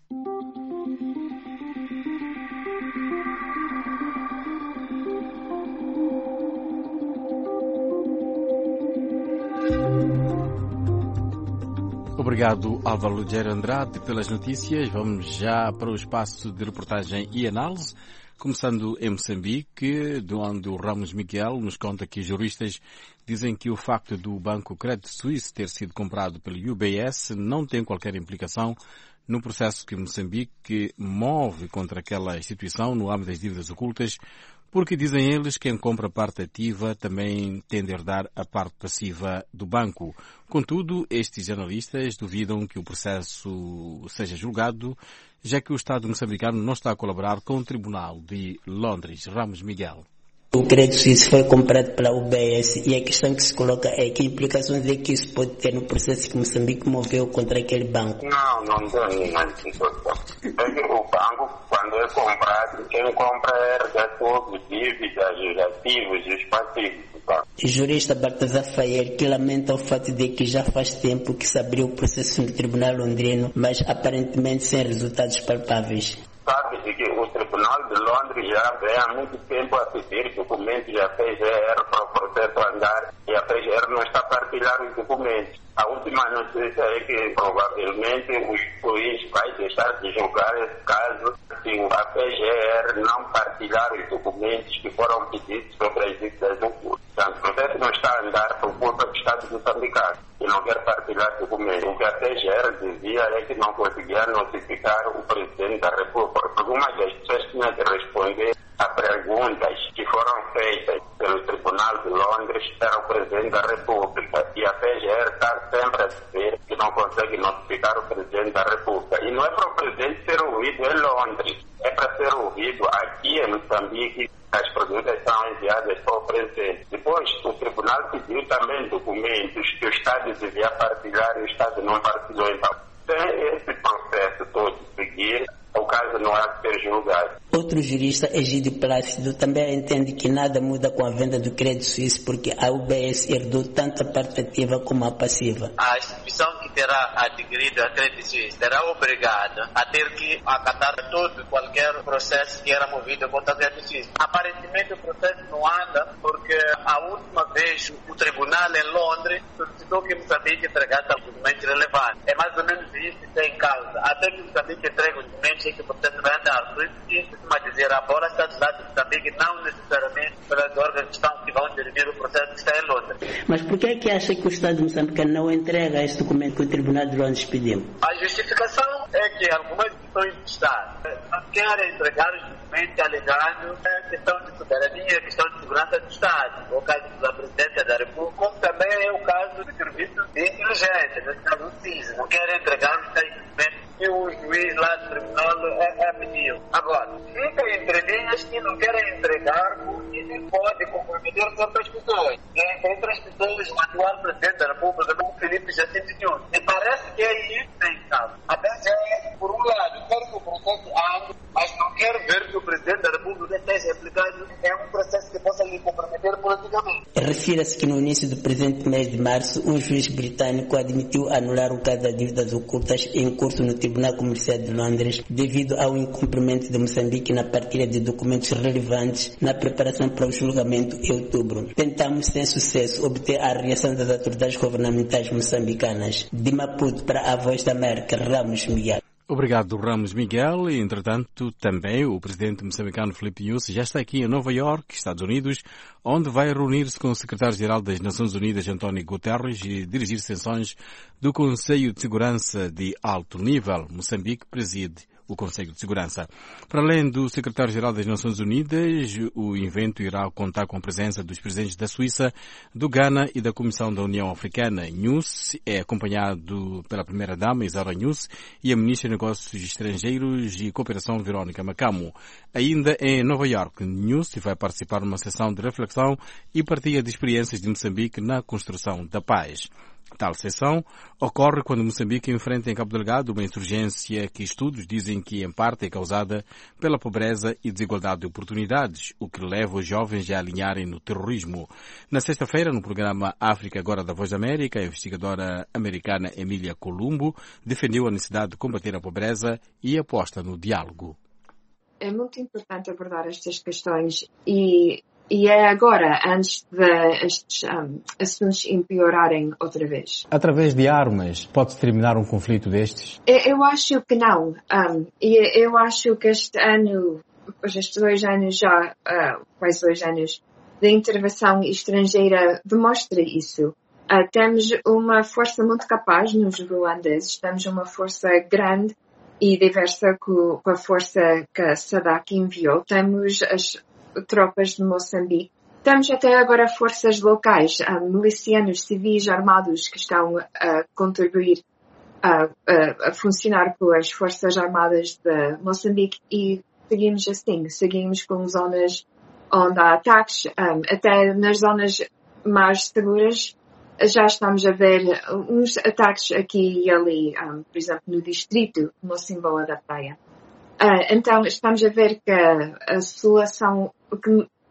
Obrigado, Álvaro Lugero Andrade, pelas notícias. Vamos já para o espaço de reportagem e análise, começando em Moçambique, de onde o Ramos Miguel nos conta que os juristas dizem que o facto do Banco Credit Suisse ter sido comprado pelo U B S não tem qualquer implicação no processo que Moçambique move contra aquela instituição no âmbito das dívidas ocultas, porque, dizem eles, quem compra a parte ativa também tende a herdar a parte passiva do banco. Contudo, estes analistas duvidam que o processo seja julgado, já que o Estado moçambicano não está a colaborar com o Tribunal de Londres. Ramos Miguel. O Credit Suisse foi comprado pela U B S e a questão que se coloca é que implicações é que isso pode ter no processo que Moçambique moveu contra aquele banco. Não, não tem nenhuma situação. É que o banco, quando é comprado, quem compra herda todos os dívidas, os ativos e os passivos. O jurista Baltazar Fayer, que lamenta o fato de que já faz tempo que se abriu o processo no Tribunal Londrino, mas aparentemente sem resultados palpáveis. Sabe-se que o Tribunal de Londres já vem há muito tempo a pedir documentos e a P G R para o processo andar e a P G R não está a partilhar os documentos. A última notícia é que provavelmente o juiz vai deixar de julgar esse caso se a P G R não partilhar os documentos que foram pedidos sobre as dívidas ocultas. Portanto, o processo não está a andar por culpa do Estado moçambicano e não quer partilhar documentos. O que a P G R dizia é que não conseguia notificar o Presidente da República. Algumas das pessoas tinham que responder a perguntas que foram feitas pelo Tribunal de Londres para o Presidente da República. E a P G R está sempre a dizer que não consegue notificar o Presidente da República. E não é para o Presidente ser ouvido em Londres, é para ser ouvido aqui em Moçambique. As perguntas são enviadas para o Presidente. Depois, o Tribunal pediu também documentos que o Estado devia partilhar e o Estado não partilhou. Então, sem esse processo todo seguir, o caso não há de ser julgado. Outro jurista, Egídio Plácido, também entende que nada muda com a venda do Credit Suisse porque a U B S herdou tanto a parte ativa como a passiva. A instituição que terá adquirido a Credit Suisse será obrigada a ter que acatar todo qualquer processo que era movido contra a Credit Suisse. Aparentemente o processo não anda porque a última vez o tribunal em Londres solicitou que Moçambique entregasse documentos relevantes. É mais ou menos isso que está em causa. Até que Moçambique entregue os documentos é que o processo vai andar. Por isso que a dizer, agora está do lado de Moçambique, não necessariamente pelas organizações que vão dirigir o processo que está em Londres. Mas por que é que acha que o Estado de Moçambique não entrega esse documento que o Tribunal de Londres pediu? A justificação é que algumas instituições do Estado não querem entregar os documentos alegando questão de soberania, questão de segurança do Estado, o caso da Presidência da República, como também é o caso do Serviço de Inteligência, do Estado C I S, não querem entregar os tais documentos que o juiz lá do tribunal é, é pediu. Agora, fica entre linhas que não querem entregar porque isso pode comprometer certas pessoas. E, entre as pessoas, o atual presidente da República, o Felipe Jacinto Nunes. E parece que é isso que tem estado. A P G R, por um lado, quer que o processo ande, mas não quer ver que o presidente da República esteja aplicado em um processo que possa lhe comprometer politicamente. Refira-se que no início do presente mês de março, um juiz britânico admitiu anular o caso das dívidas ocultas em curso no Tribunal Comercial de Londres devido ao incumprimento de Moçambique na partilha de documentos relevantes na preparação para o julgamento em outubro. Tentamos, sem sucesso, obter a reação das autoridades governamentais moçambicanas. De Maputo para a Voz da América, Ramos Miguel. Obrigado, Ramos Miguel. E, entretanto, também o presidente moçambicano Filipe Nyusi já está aqui em Nova York, Estados Unidos, onde vai reunir-se com o secretário-geral das Nações Unidas, António Guterres, e dirigir sessões do Conselho de Segurança de alto nível. Moçambique preside o Conselho de Segurança. Para além do secretário-geral das Nações Unidas, o evento irá contar com a presença dos presidentes da Suíça, do Ghana e da Comissão da União Africana. Nyusi é acompanhado pela primeira-dama, Isaura Nyusi, e a ministra de Negócios Estrangeiros e Cooperação, Verónica Macamo. Ainda em Nova York, Nyusi vai participar numa sessão de reflexão e partilha de experiências de Moçambique na construção da paz. Tal sessão ocorre quando Moçambique enfrenta em Cabo Delgado uma insurgência que estudos dizem que em parte é causada pela pobreza e desigualdade de oportunidades, o que leva os jovens a alinharem no terrorismo. Na sexta-feira, no programa África Agora da Voz da América, a investigadora americana Emília Columbo defendeu a necessidade de combater a pobreza e aposta no diálogo. É muito importante abordar estas questões e E é agora, antes de estes um, assuntos empeorarem outra vez. Através de armas, pode-se terminar um conflito destes? Eu, eu acho que não. Um, e eu acho que este ano, estes dois anos já, uh, quase dois anos, de intervenção estrangeira demonstra isso. Uh, temos uma força muito capaz nos ruandeses, temos uma força grande e diversa com, com a força que a SADC enviou. Temos as tropas de Moçambique. Temos até agora forças locais, uh, milicianos civis armados que estão a contribuir a, a, a funcionar com as forças armadas de Moçambique e seguimos assim, seguimos com zonas onde há ataques, um, até nas zonas mais seguras já estamos a ver uns ataques aqui e ali, um, por exemplo no distrito Mocimboa da Praia. Uh, então estamos a ver que a solução, que,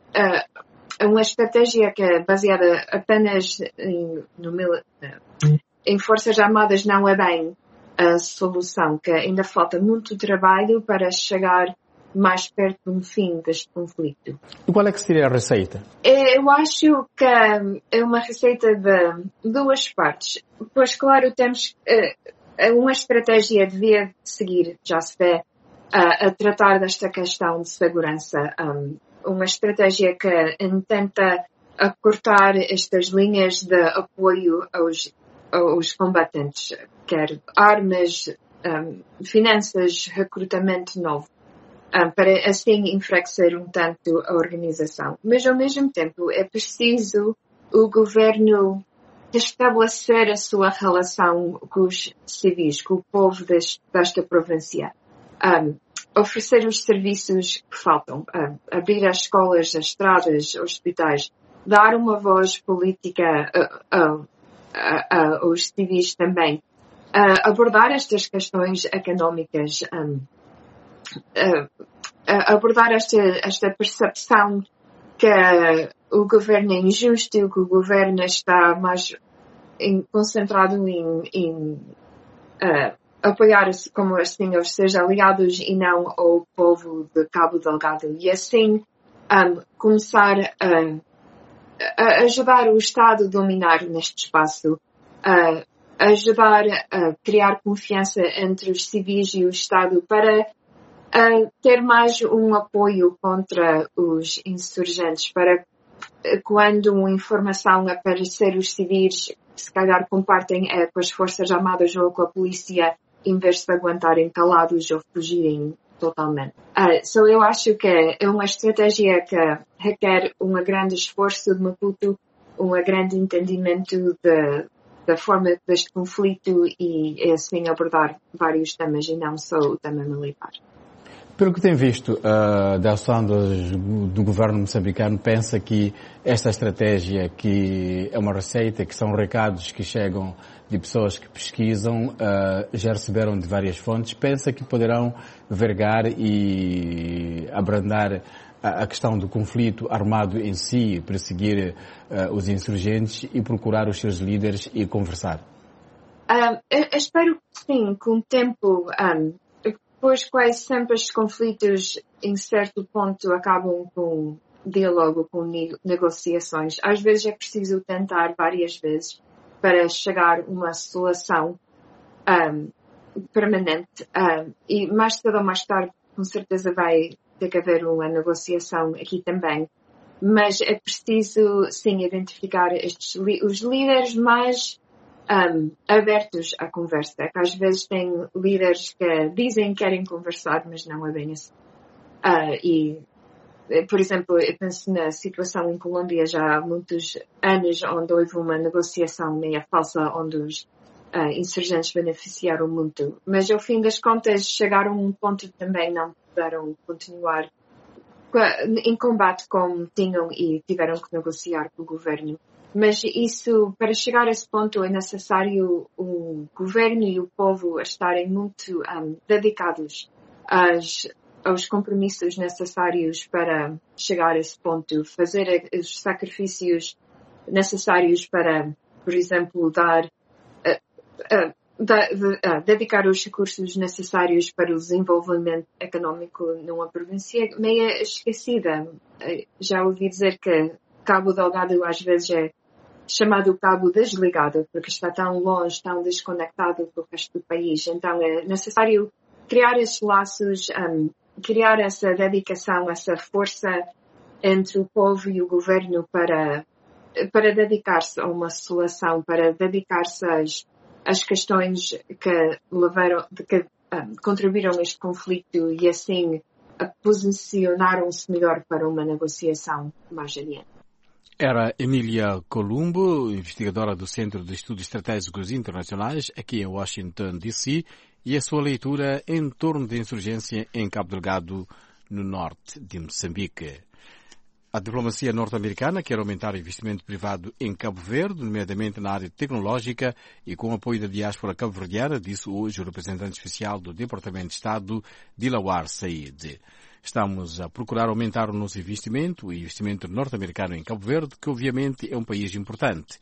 uh, uma estratégia que é baseada apenas em, no, uh, em forças armadas não é bem a solução, que ainda falta muito trabalho para chegar mais perto do fim deste conflito. E qual é que seria a receita? Eu acho que é uma receita de duas partes. Pois claro, temos uh, uma estratégia devia seguir, já se vê, a, a tratar desta questão de segurança. Um, uma estratégia que tenta cortar estas linhas de apoio aos, aos combatentes, quer armas, um, finanças, recrutamento novo, um, para assim enfraquecer um tanto a organização. Mas ao mesmo tempo é preciso o governo estabelecer a sua relação com os civis, com o povo deste, desta província. Um, oferecer os serviços que faltam, um, abrir as escolas, as estradas, os hospitais, dar uma voz política uh, uh, uh, uh, aos civis também, uh, abordar estas questões económicas, um, uh, uh, abordar esta, esta percepção que uh, o governo é injusto, que o governo está mais em, concentrado em, em uh, apoiar, como assim, os seus aliados e não ao povo de Cabo Delgado. E assim um, começar a, a ajudar o Estado a dominar neste espaço, a ajudar a criar confiança entre os civis e o Estado para a ter mais um apoio contra os insurgentes, para quando uma informação aparecer, os civis se calhar compartem é, com as forças armadas ou com a polícia, em vez de aguentarem calados ou fugirem totalmente. Uh, so eu acho que é uma estratégia que requer um grande esforço de Maputo, um grande entendimento de, da forma deste conflito e assim abordar vários temas e não só o tema militar. Pelo que tem visto uh, da ação dos, do governo moçambicano, pensa que esta estratégia, que é uma receita, que são recados que chegam de pessoas que pesquisam, uh, já receberam de várias fontes, pensa que poderão vergar e abrandar a, a questão do conflito armado em si, perseguir uh, os insurgentes e procurar os seus líderes e conversar? Um, eu espero que sim, com o tempo... Um, Pois quase sempre os conflitos, em certo ponto, acabam com diálogo, com negociações. Às vezes é preciso tentar várias vezes para chegar a uma solução um, permanente. Um, e mais cedo ou mais tarde, com certeza, vai ter que haver uma negociação aqui também. Mas é preciso, sim, identificar estes, os líderes mais... Um, abertos à conversa, que às vezes tem líderes que dizem que querem conversar, mas não é bem assim. Uh, e, por exemplo, eu penso na situação em Colômbia já há muitos anos, onde houve uma negociação meia falsa, onde os uh, insurgentes beneficiaram muito. Mas, ao fim das contas, chegaram a um ponto que também não puderam continuar em combate como tinham e tiveram que negociar com o governo. Mas isso, para chegar a esse ponto, é necessário o governo e o povo estarem muito um, dedicados às, aos compromissos necessários para chegar a esse ponto, fazer os sacrifícios necessários para, por exemplo, dar, uh, uh, da, de, uh, dedicar os recursos necessários para o desenvolvimento económico numa província meio esquecida. Uh, já ouvi dizer que Cabo Delgado às vezes é chamado Cabo Desligado, porque está tão longe, tão desconectado do resto do país. Então é necessário criar esses laços, um, criar essa dedicação, essa força entre o povo e o governo para, para dedicar-se a uma solução, para dedicar-se às, às questões que levaram, que um, contribuíram a este conflito e assim posicionaram-se melhor para uma negociação mais adiante. Era Emília Columbo, investigadora do Centro de Estudos Estratégicos Internacionais, aqui em Washington, D C, e a sua leitura em torno da insurgência em Cabo Delgado, no norte de Moçambique. A diplomacia norte-americana quer aumentar o investimento privado em Cabo Verde, nomeadamente na área tecnológica e com o apoio da diáspora cabo-verdiana, disse hoje o representante especial do Departamento de Estado, Dilawar Said. Estamos a procurar aumentar o nosso investimento, o investimento norte-americano em Cabo Verde, que obviamente é um país importante.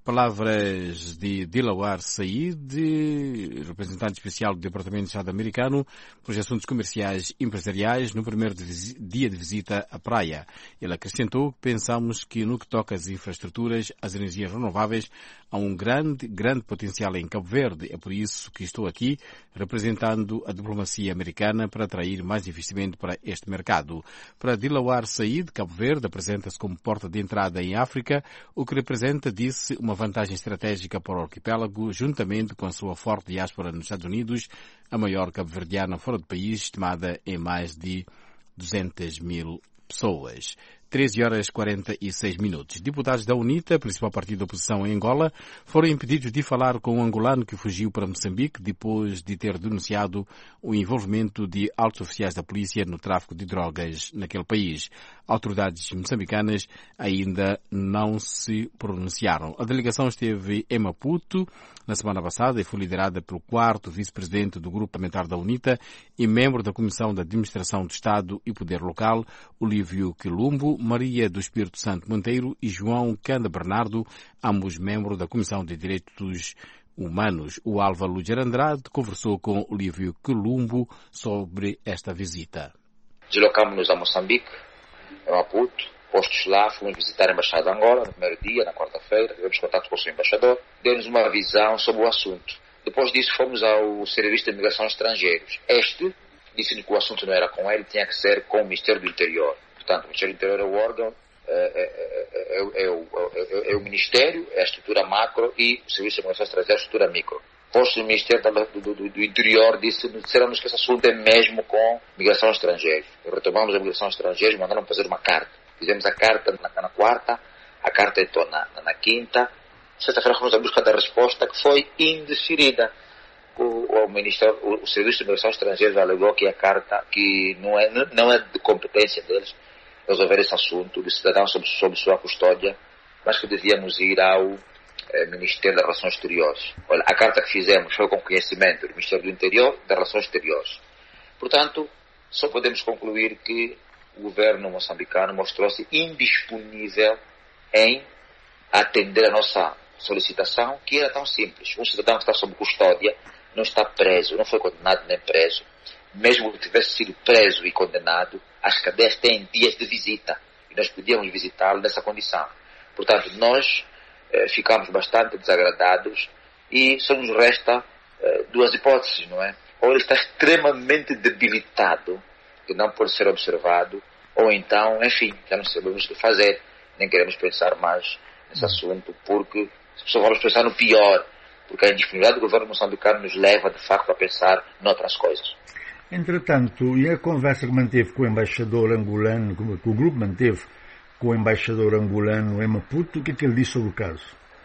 Palavras de Dilawar Said, representante especial do Departamento de Estado americano para os assuntos comerciais e empresariais, no primeiro dia de visita à praia. Ele acrescentou que pensamos que no que toca às infraestruturas, às energias renováveis, há um grande, grande potencial em Cabo Verde. É por isso que estou aqui representando a diplomacia americana para atrair mais investimento para este mercado. Para Dilawar Said, Cabo Verde apresenta-se como porta de entrada em África, o que representa, disse, uma vantagem estratégica para o arquipélago, juntamente com a sua forte diáspora nos Estados Unidos, a maior cabo-verdiana fora do país, estimada em mais de duzentas mil pessoas. treze horas e quarenta e seis minutos. Deputados da UNITA, principal partido da oposição em Angola, foram impedidos de falar com um angolano que fugiu para Moçambique depois de ter denunciado o envolvimento de altos oficiais da polícia no tráfico de drogas naquele país. Autoridades moçambicanas ainda não se pronunciaram. A delegação esteve em Maputo na semana passada e foi liderada pelo quarto vice-presidente do grupo parlamentar da UNITA e membro da Comissão de Administração do Estado e Poder Local, Olívio Quilumbo, Maria do Espírito Santo Monteiro e João Canda Bernardo, ambos membros da Comissão de Direitos Humanos. O Álvaro Luger Andrade conversou com Olívio Quilumbo sobre esta visita. Deslocamos-nos a Moçambique, a Maputo, postos lá, fomos visitar a Embaixada de Angola no primeiro dia, na quarta-feira, tivemos contato com o seu embaixador, deu-nos uma visão sobre o assunto. Depois disso fomos ao Serviço de Imigração Estrangeiros. Este disse-nos que o assunto não era com ele, tinha que ser com o Ministério do Interior. Portanto, o Ministério do Interior é o órgão, é, é, é, é, o, é, é o Ministério, é a estrutura macro e o Serviço de Imigração Estrangeira é a estrutura micro. Posto do Ministério do, do, do Interior disse, disseram-nos que esse assunto é mesmo com migração estrangeira. Retomamos a migração estrangeira e mandaram fazer uma carta. Fizemos a carta na, na quarta, a carta entrou na, na, na quinta. Sexta-feira fomos à busca da resposta que foi indeferida. O, o, Ministério, o, o Serviço de Imigração Estrangeira alegou que a carta, que não é, não é de competência deles resolver esse assunto de cidadãos sob, sob sua custódia, mas que devíamos ir ao eh, Ministério das Relações Exteriores. Olha, a carta que fizemos foi com conhecimento do Ministério do Interior e das Relações Exteriores. Portanto, só podemos concluir que o governo moçambicano mostrou-se indisponível em atender a nossa solicitação, que era tão simples. Um cidadão que está sob custódia não está preso, não foi condenado nem preso. Mesmo que tivesse sido preso e condenado, as cadeias têm dias de visita e nós podíamos visitá-lo nessa condição. Portanto, nós eh, ficamos bastante desagradados e só nos resta eh, duas hipóteses, não é? Ou ele está extremamente debilitado, que não pode ser observado, ou então, enfim, já não sabemos o que fazer, nem queremos pensar mais nesse assunto, porque só vamos pensar no pior, porque a indisponibilidade do governo moçambicano nos leva, de facto, a pensar noutras coisas. Entretanto, e a conversa que manteve com o embaixador angolano, que o grupo manteve com o embaixador angolano em Maputo, o que é que ele disse sobre o caso?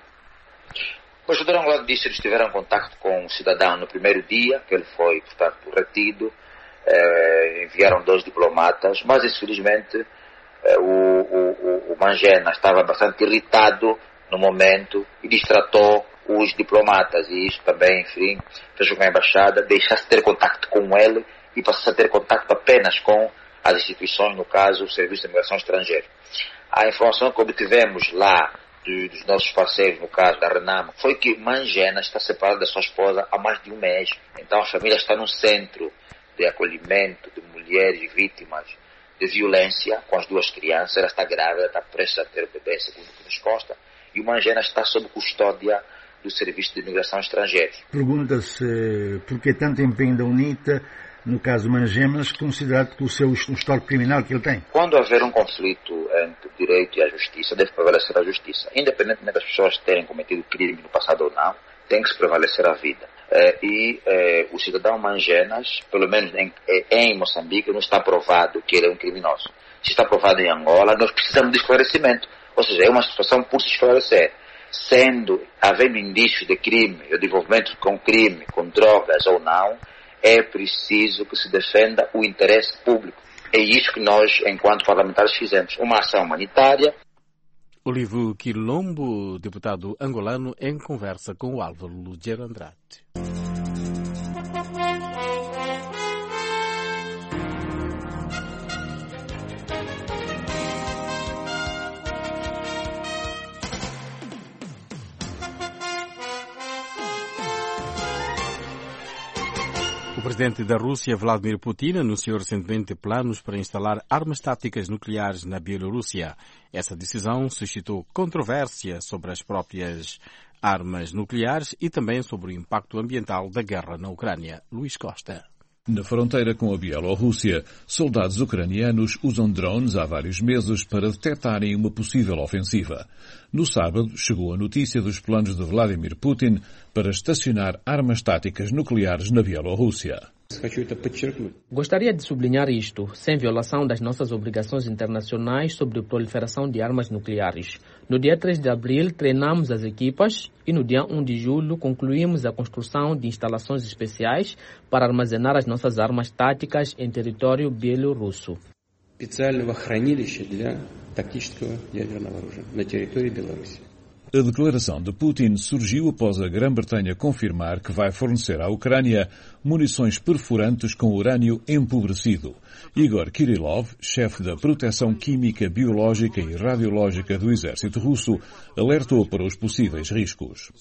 O embaixador angolano disse que eles tiveram em contato com um cidadão no primeiro dia, que ele foi, portanto, retido, eh, enviaram dois diplomatas, mas, infelizmente, eh, o, o, o Mangena estava bastante irritado no momento e distratou os diplomatas, e isso também, enfim, fez com que a embaixada deixasse de ter contato com ele e passasse a ter contato apenas com as instituições, no caso, o Serviço de Imigração Estrangeira. A informação que obtivemos lá do, dos nossos parceiros, no caso da Renamo, foi que Mangena está separada da sua esposa há mais de um mês. Então a família está num centro de acolhimento de mulheres vítimas de violência com as duas crianças. Ela está grávida, está prestes a ter o bebê, segundo o que nos consta, e o Mangena está sob custódia do Serviço de Imigração Estrangeira. Pergunta-se por que tanto empenho da UNITA, no caso Mangemas, considerado que o seu histórico criminal que ele tem. Quando haver um conflito entre o direito e a justiça, deve prevalecer a justiça. Independentemente das pessoas terem cometido crime no passado ou não, tem que se prevalecer a vida. É, e é, o cidadão Mangenas, pelo menos em, em Moçambique, não está provado que ele é um criminoso. Se está provado em Angola, nós precisamos de esclarecimento. Ou seja, é uma situação por se esclarecer. Sendo, havendo indícios de crime, ou de envolvimento com crime, com drogas ou não, é preciso que se defenda o interesse público. É isso que nós, enquanto parlamentares, fizemos. Uma ação humanitária. Olivo Quilombo, deputado angolano, em conversa com o Álvaro Lugero Andrade. O presidente da Rússia, Vladimir Putin, anunciou recentemente planos para instalar armas táticas nucleares na Bielorrússia. Essa decisão suscitou controvérsia sobre as próprias armas nucleares e também sobre o impacto ambiental da guerra na Ucrânia. Luís Costa. Na fronteira com a Bielorrússia, soldados ucranianos usam drones há vários meses para detectarem uma possível ofensiva. No sábado, chegou a notícia dos planos de Vladimir Putin para estacionar armas táticas nucleares na Bielorrússia. Gostaria de sublinhar isto, sem violação das nossas obrigações internacionais sobre a proliferação de armas nucleares. No dia três de abril, treinamos as equipas e no dia um de julho concluímos a construção de instalações especiais para armazenar as nossas armas táticas em território bielorrusso. Специального хранилища для тактического ядерного оружия на территории Беларуси. A declaração de Putin surgiu após a Grã-Bretanha confirmar que vai fornecer à Ucrânia munições perfurantes com urânio empobrecido. Igor Kirillov, chefe da proteção química, biológica e radiológica do exército russo, alertou para os possíveis riscos.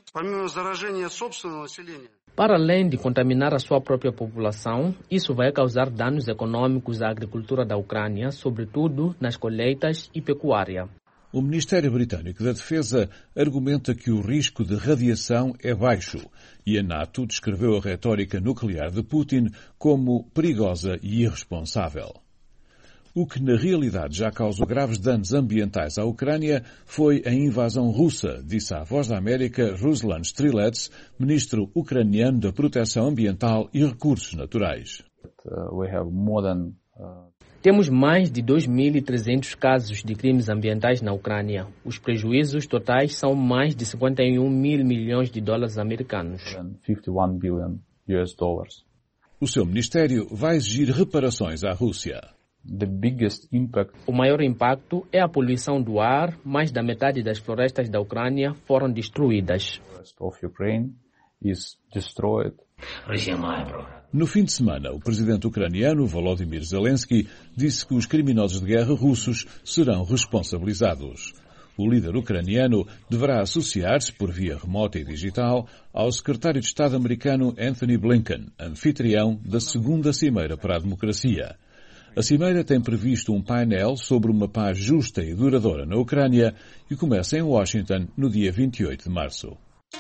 Para além de contaminar a sua própria população, isso vai causar danos econômicos à agricultura da Ucrânia, sobretudo nas colheitas e pecuária. O Ministério Britânico da Defesa argumenta que o risco de radiação é baixo e a NATO descreveu a retórica nuclear de Putin como perigosa e irresponsável. O que na realidade já causou graves danos ambientais à Ucrânia foi a invasão russa, disse à Voz da América Ruslan Strilets, ministro ucraniano da Proteção Ambiental e Recursos Naturais. Uh, we have more than, uh... Temos mais de dois mil e trezentos casos de crimes ambientais na Ucrânia. Os prejuízos totais são mais de cinquenta e um mil milhões de dólares americanos. cinquenta e um bilhões U S dólares. O seu ministério vai exigir reparações à Rússia. The biggest impact. O maior impacto é a poluição do ar. Mais da metade das florestas da Ucrânia foram destruídas. The rest of Ukraine is destroyed. No fim de semana, o presidente ucraniano Volodymyr Zelensky disse que os criminosos de guerra russos serão responsabilizados. O líder ucraniano deverá associar-se por via remota e digital ao secretário de Estado americano Anthony Blinken, anfitrião da segunda Cimeira para a Democracia. A Cimeira tem previsto um painel sobre uma paz justa e duradoura na Ucrânia e começa em Washington no dia vinte e oito de março.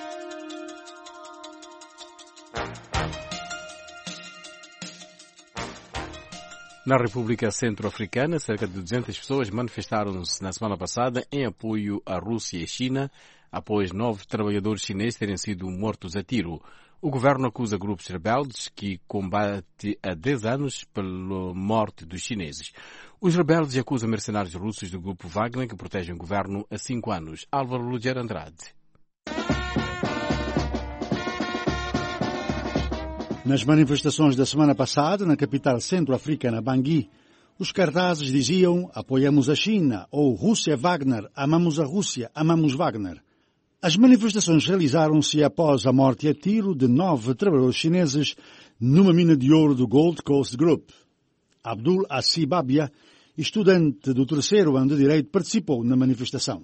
Na República Centro-Africana, cerca de duzentas pessoas manifestaram-se na semana passada em apoio à Rússia e China, após nove trabalhadores chineses terem sido mortos a tiro. O governo acusa grupos rebeldes que combate há dez anos pela morte dos chineses. Os rebeldes acusam mercenários russos do grupo Wagner, que protegem o governo há cinco anos. Álvaro Lugero Andrade. Nas manifestações da semana passada, na capital centro-africana, Bangui, Os cartazes diziam apoiamos a China ou Rússia Wagner, amamos a Rússia, amamos Wagner. As manifestações realizaram-se após a morte a tiro de nove trabalhadores chineses numa mina de ouro do Gold Coast Group. Abdul Assi Babia, estudante do terceiro ano de Direito, participou na manifestação.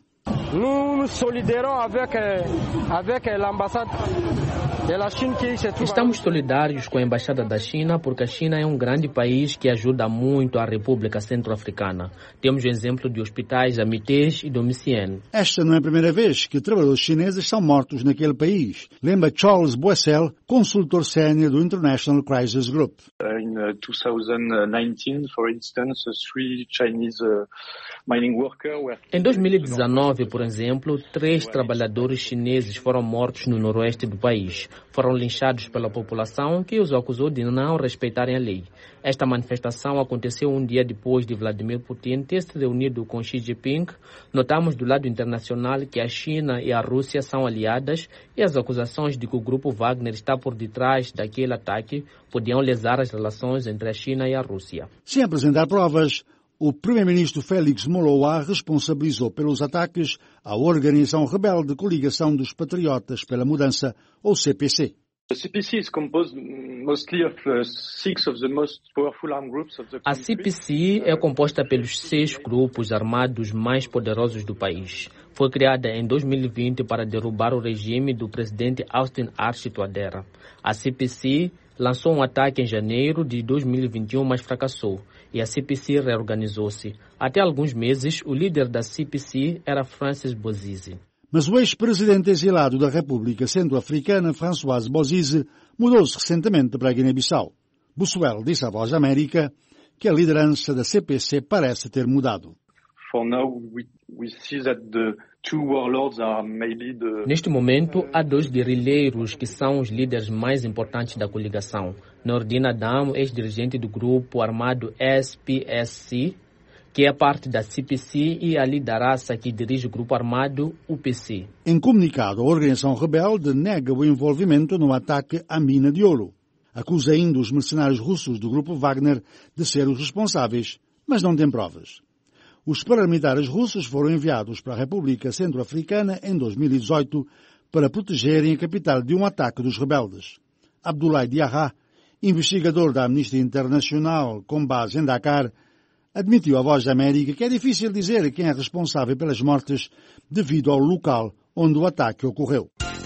Estamos solidários com a Embaixada da China porque a China é um grande país que ajuda muito a República Centro-Africana. Temos o exemplo de hospitais Amités e Domiciene. Esta não é a primeira vez que trabalhadores chineses são mortos naquele país, lembra Charles Boissel, consultor sénior do International Crisis Group. In twenty nineteen, for instance, three Chinese mining workers were... Em dois mil e dezenove, por exemplo, três trabalhadores chineses foram mortos no noroeste do país. Foram linchados pela população que os acusou de não respeitarem a lei. Esta manifestação aconteceu um dia depois de Vladimir Putin ter se reunido com Xi Jinping. Notamos do lado internacional que a China e a Rússia são aliadas e as acusações de que o grupo Wagner está por detrás daquele ataque podiam lesar as relações entre a China e a Rússia. Sem apresentar provas, o primeiro-ministro Félix Moloá responsabilizou pelos ataques a organização rebelde Coligação dos Patriotas pela Mudança, ou C P C. A C P C is composed mostly of six of the most powerful armed groups of the country. A C P C é composta pelos seis grupos armados mais poderosos do país. Foi criada em dois mil e vinte para derrubar o regime do presidente Austin Archie Touadera. A C P C lançou um ataque em janeiro de dois mil e vinte e um, mas fracassou. E a C P C reorganizou-se. Até alguns meses, o líder da C P C era Francis Bozizé. Mas o ex-presidente exilado da República Centro-Africana, François Bozizé, mudou-se recentemente para a Guiné-Bissau. Bussuel disse à Voz da América que a liderança da C P C parece ter mudado. For now, we, we see that the two warlords are maybe the... Neste momento, há dois guerrilheiros que são os líderes mais importantes da coligação. Nordin Adam, ex-dirigente do grupo armado S P S C, que é parte da C P C, e Ali Darassa, que dirige o grupo armado U P C. Em comunicado, a organização rebelde nega o envolvimento no ataque à mina de ouro. Acusa ainda os mercenários russos do grupo Wagner de ser os responsáveis, mas não tem provas. Os paramilitares russos foram enviados para a República Centro-Africana em dois mil e dezoito para protegerem a capital de um ataque dos rebeldes. Abdoulaye Diarra, investigador da Amnistia Internacional com base em Dakar, admitiu à Voz da América que é difícil dizer quem é responsável pelas mortes devido ao local onde o ataque ocorreu.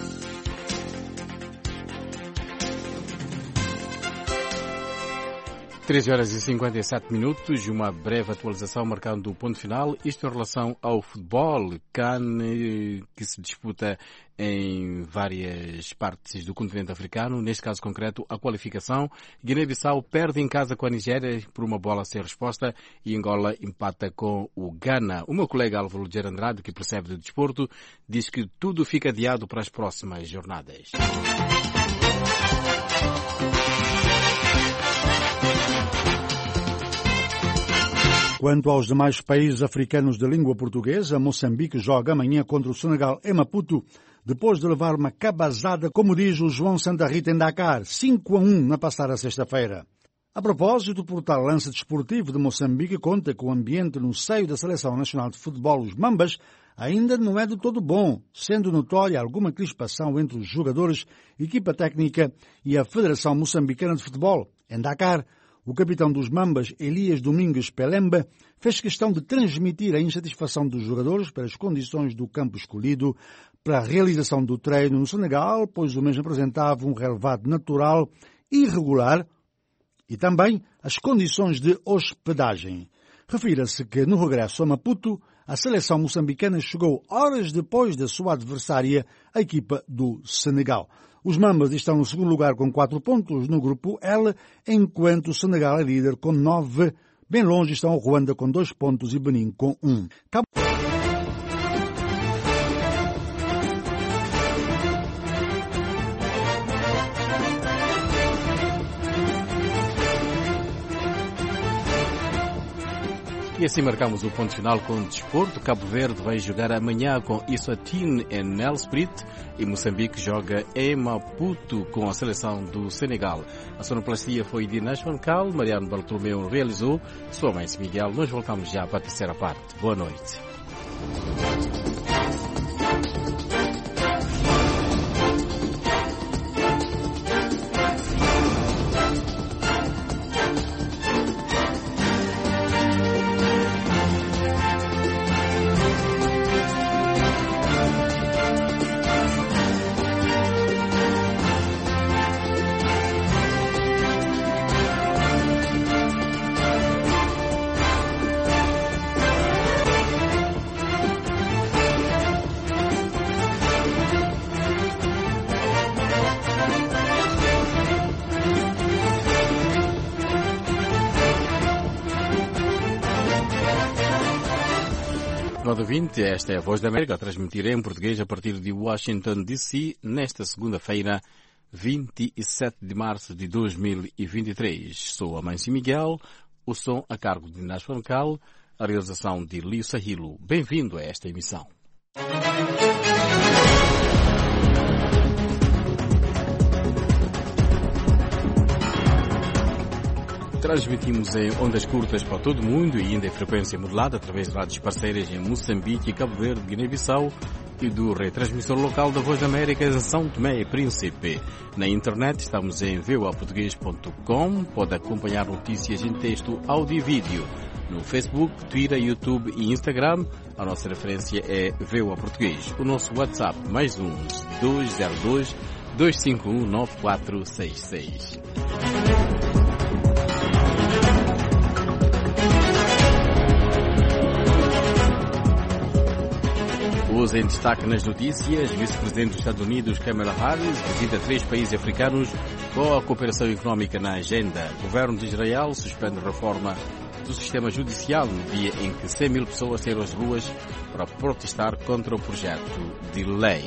treze horas e cinquenta e sete minutos, uma breve atualização marcando o ponto final. Isto em relação ao futebol, CAN, que se disputa em várias partes do continente africano, neste caso concreto, a qualificação. Guiné-Bissau perde em casa com a Nigéria por uma bola sem resposta e Angola empata com o Ghana. O meu colega Álvaro Ligeiro Andrade, que percebe do desporto, diz que tudo fica adiado para as próximas jornadas. Quanto aos demais países africanos de língua portuguesa, Moçambique joga amanhã contra o Senegal em Maputo, depois de levar uma cabazada, como diz o João Santa Rita em Dakar, cinco a um na passada sexta-feira. A propósito, o portal Lance Desportivo de Moçambique conta que o ambiente no seio da Seleção Nacional de Futebol, os Mambas, ainda não é de todo bom, sendo notória alguma crispação entre os jogadores, equipa técnica e a Federação Moçambicana de Futebol. Em Dakar, o capitão dos Mambas, Elias Domingues Pelemba, fez questão de transmitir a insatisfação dos jogadores pelas condições do campo escolhido para a realização do treino no Senegal, pois o mesmo apresentava um relevado natural irregular, e também as condições de hospedagem. Refira-se que no regresso a Maputo, a seleção moçambicana chegou horas depois da sua adversária, a equipa do Senegal. Os Mambas estão no segundo lugar com quatro pontos no grupo L, enquanto o Senegal é líder com nove. Bem longe estão o Ruanda com dois pontos e Benin com um. Cabo... E assim marcamos o ponto final com o desporto. Cabo Verde vai jogar amanhã com Eswatini em Nelspruit e Moçambique joga em Maputo com a seleção do Senegal. A sonoplastia foi de Nashwan Cal, Mariano Bartolomeu realizou, sou a mãe Miguel. Nós voltamos já para a terceira parte. Boa noite. vinte, esta é a Voz da América, a transmitir em português a partir de Washington, D C, nesta segunda-feira, vinte e sete de março de dois mil e vinte e três. Sou a Mãe Miguel, o som a cargo de Nashwan Cal, a realização de Lio Sahilo. Bem-vindo a esta emissão. Transmitimos em ondas curtas para todo o mundo e ainda em frequência modulada através de rádios parceiras em Moçambique, Cabo Verde, Guiné-Bissau e do retransmissor local da Voz da América em São Tomé e Príncipe. Na internet estamos em v o a português ponto com, pode acompanhar notícias em texto, áudio e vídeo. No Facebook, Twitter, YouTube e Instagram, a nossa referência é V O A Português. O nosso WhatsApp, mais um, dois zero dois, dois cinco um, nove quatro seis seis. Hoje em destaque nas notícias, vice-presidente dos Estados Unidos, Kamala Harris, visita três países africanos com a cooperação económica na agenda. O governo de Israel suspende a reforma do sistema judicial no dia em que cem mil pessoas saíram às ruas para protestar contra o projeto de lei.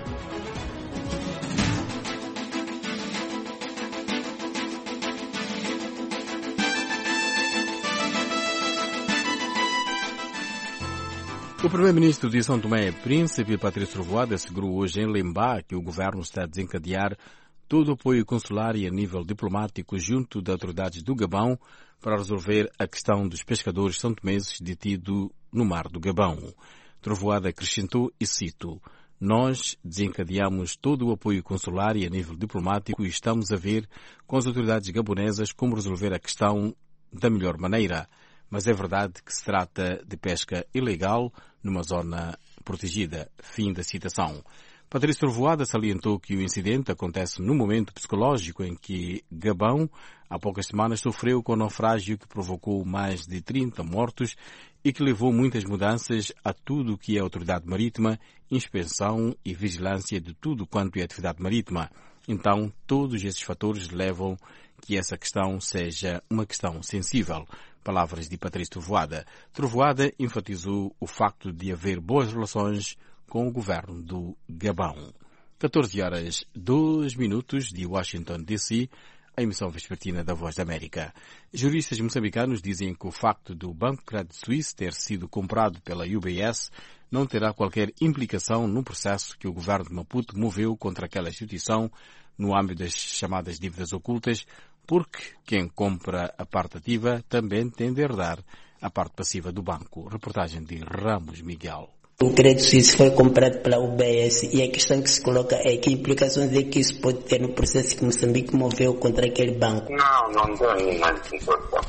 O primeiro-ministro de São Tomé e Príncipe, Patrício Trovoada, assegurou hoje em Lemba que o governo está a desencadear todo o apoio consular e a nível diplomático junto das autoridades do Gabão para resolver a questão dos pescadores são-tomenses detidos no mar do Gabão. Trovoada acrescentou, e cito, nós desencadeamos todo o apoio consular e a nível diplomático e estamos a ver com as autoridades gabonesas como resolver a questão da melhor maneira. Mas é verdade que se trata de pesca ilegal numa zona protegida. Fim da citação. Patrício Trovoada salientou que o incidente acontece num momento psicológico em que Gabão, há poucas semanas, sofreu com o naufrágio que provocou mais de trinta mortos e que levou muitas mudanças a tudo o que é autoridade marítima, inspeção e vigilância de tudo quanto é atividade marítima. Então, todos esses fatores levam que essa questão seja uma questão sensível. Palavras de Patrício Trovoada. Trovoada enfatizou o facto de haver boas relações com o governo do Gabão. catorze horas, dois minutos de Washington, D C, a emissão vespertina da Voz da América. Juristas moçambicanos dizem que o facto do Banco Credit Suisse ter sido comprado pela U B S não terá qualquer implicação no processo que o governo de Maputo moveu contra aquela instituição no âmbito das chamadas dívidas ocultas, porque quem compra a parte ativa também tende a herdar a parte passiva do banco. Reportagem de Ramos Miguel. O Credit Suisse foi comprado pela U B S e a questão que se coloca é que implicações é que isso pode ter no processo que Moçambique moveu contra aquele banco. Não, não tem nenhuma situação.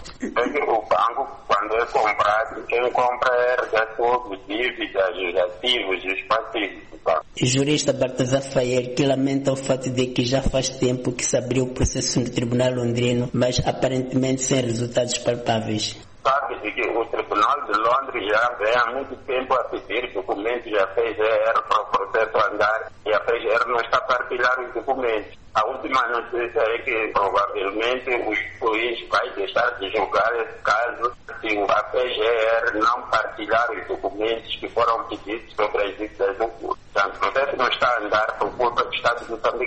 O banco, quando é comprado, quem compra herda todos os dívidas, os ativos e os passivos. O jurista Baltazar Fayer que lamenta o fato de que já faz tempo que se abriu o processo no Tribunal Londrino, mas aparentemente sem resultados palpáveis. Sabe que o Tribunal de Londres já vem há muito tempo a pedir documentos, já fez G R para o processo andar e a P G R não está a partilhar os documentos. A última notícia é que provavelmente o juiz vai deixar de julgar esse caso se a P G R não partilhar os documentos que foram pedidos sobre as dívidas ocultas. Portanto, o processo não está a andar por culpa do Estado moçambicano.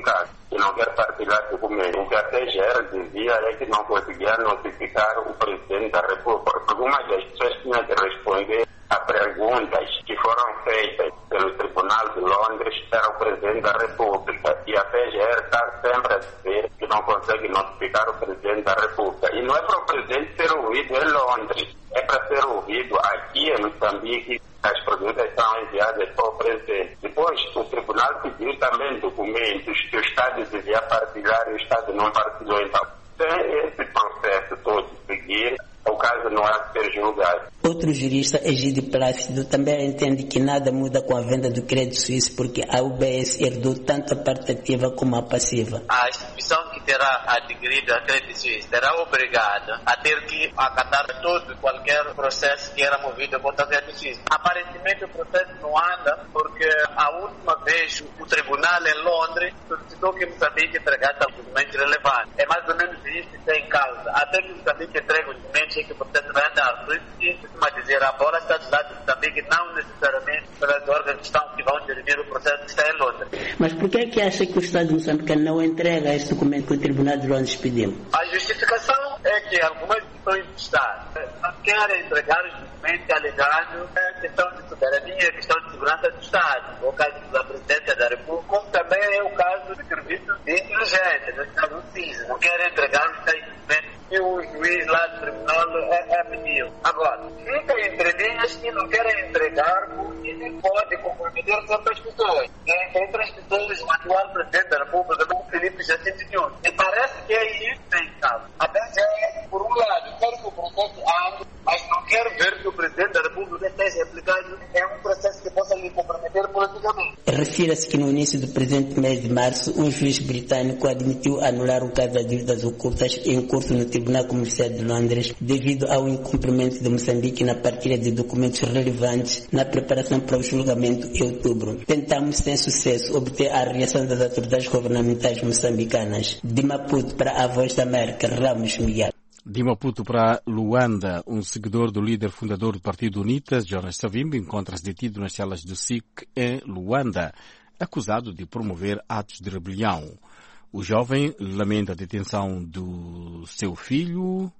e não quer partilhar documentos. O que a T G R dizia é que não conseguia notificar o Presidente da República, porque algumas das pessoas tinham que responder a perguntas que foram feitas pelo Tribunal de Londres para o Presidente da República. E a T G R está sempre a dizer que não consegue notificar o Presidente da República. E não é para o Presidente ser ouvido em Londres, é para ser ouvido aqui em Moçambique. As perguntas são enviadas para o Presidente. Depois, o Tribunal pediu também documentos que o Estado devia partilhar e o Estado não partilhou. Então, sem esse processo todo seguir, o caso não há de ser julgado. Outro jurista, Egídio Plácido, também entende que nada muda com a venda do crédito suíço porque a U B S herdou tanto a parte ativa como a passiva. A instituição que terá adquirido a crédito suíço será obrigada a ter que acatar todo e qualquer processo que era movido contra a crédito suíço. Aparentemente o processo não anda porque a última vez o tribunal em Londres solicitou que Moçambique entregasse documentos relevantes. É mais ou menos isso que está em causa. Até que Moçambique entregue os documentos é que o processo vai andar. Por isso que a dizer, a bola está do lado de Moçambique, não necessariamente pelas órgãos que vão dirigir o processo que está em Londres. Mas por que é que acha que o Estado moçambicano não entrega este documento que o Tribunal de Londres pediu? A justificação é que algumas instituições do Estado não querem entregar os documentos alegando a questão de soberania, a questão de segurança do Estado, o caso da Presidência da República, como também é o caso do Serviço de Inteligência, do Estado do C I S. Não querem entregar os documentos que o juiz lá do tribunal é, é pediu. Agora, fica entre linhas que não querem entregar porque pode comprometer certas pessoas. Entre as pessoas, o atual presidente da República, o Felipe Jacinto Nunes. E parece que é isso em caso. A T G R, por um lado, quer que o processo ande, mas não quer ver que o presidente da República esteja aplicado em um processo que possa lhe comprometer politicamente. Refira-se que no início do presente mês de março, um juiz britânico admitiu anular o caso das dívidas ocultas em curso no Tribunal Comercial de Londres devido ao incumprimento de Moçambique na partilha de documentos relevantes na preparação para o julgamento em outubro. Tentamos sem sucesso obter a reação das autoridades governamentais moçambicanas. De Maputo para a Voz da América, Ramos Miguel. De Maputo para Luanda, um seguidor do líder fundador do Partido UNITA, Jonas Savimbi, encontra-se detido nas celas do S I C em Luanda, acusado de promover atos de rebelião. O jovem lamenta a detenção do seu filho.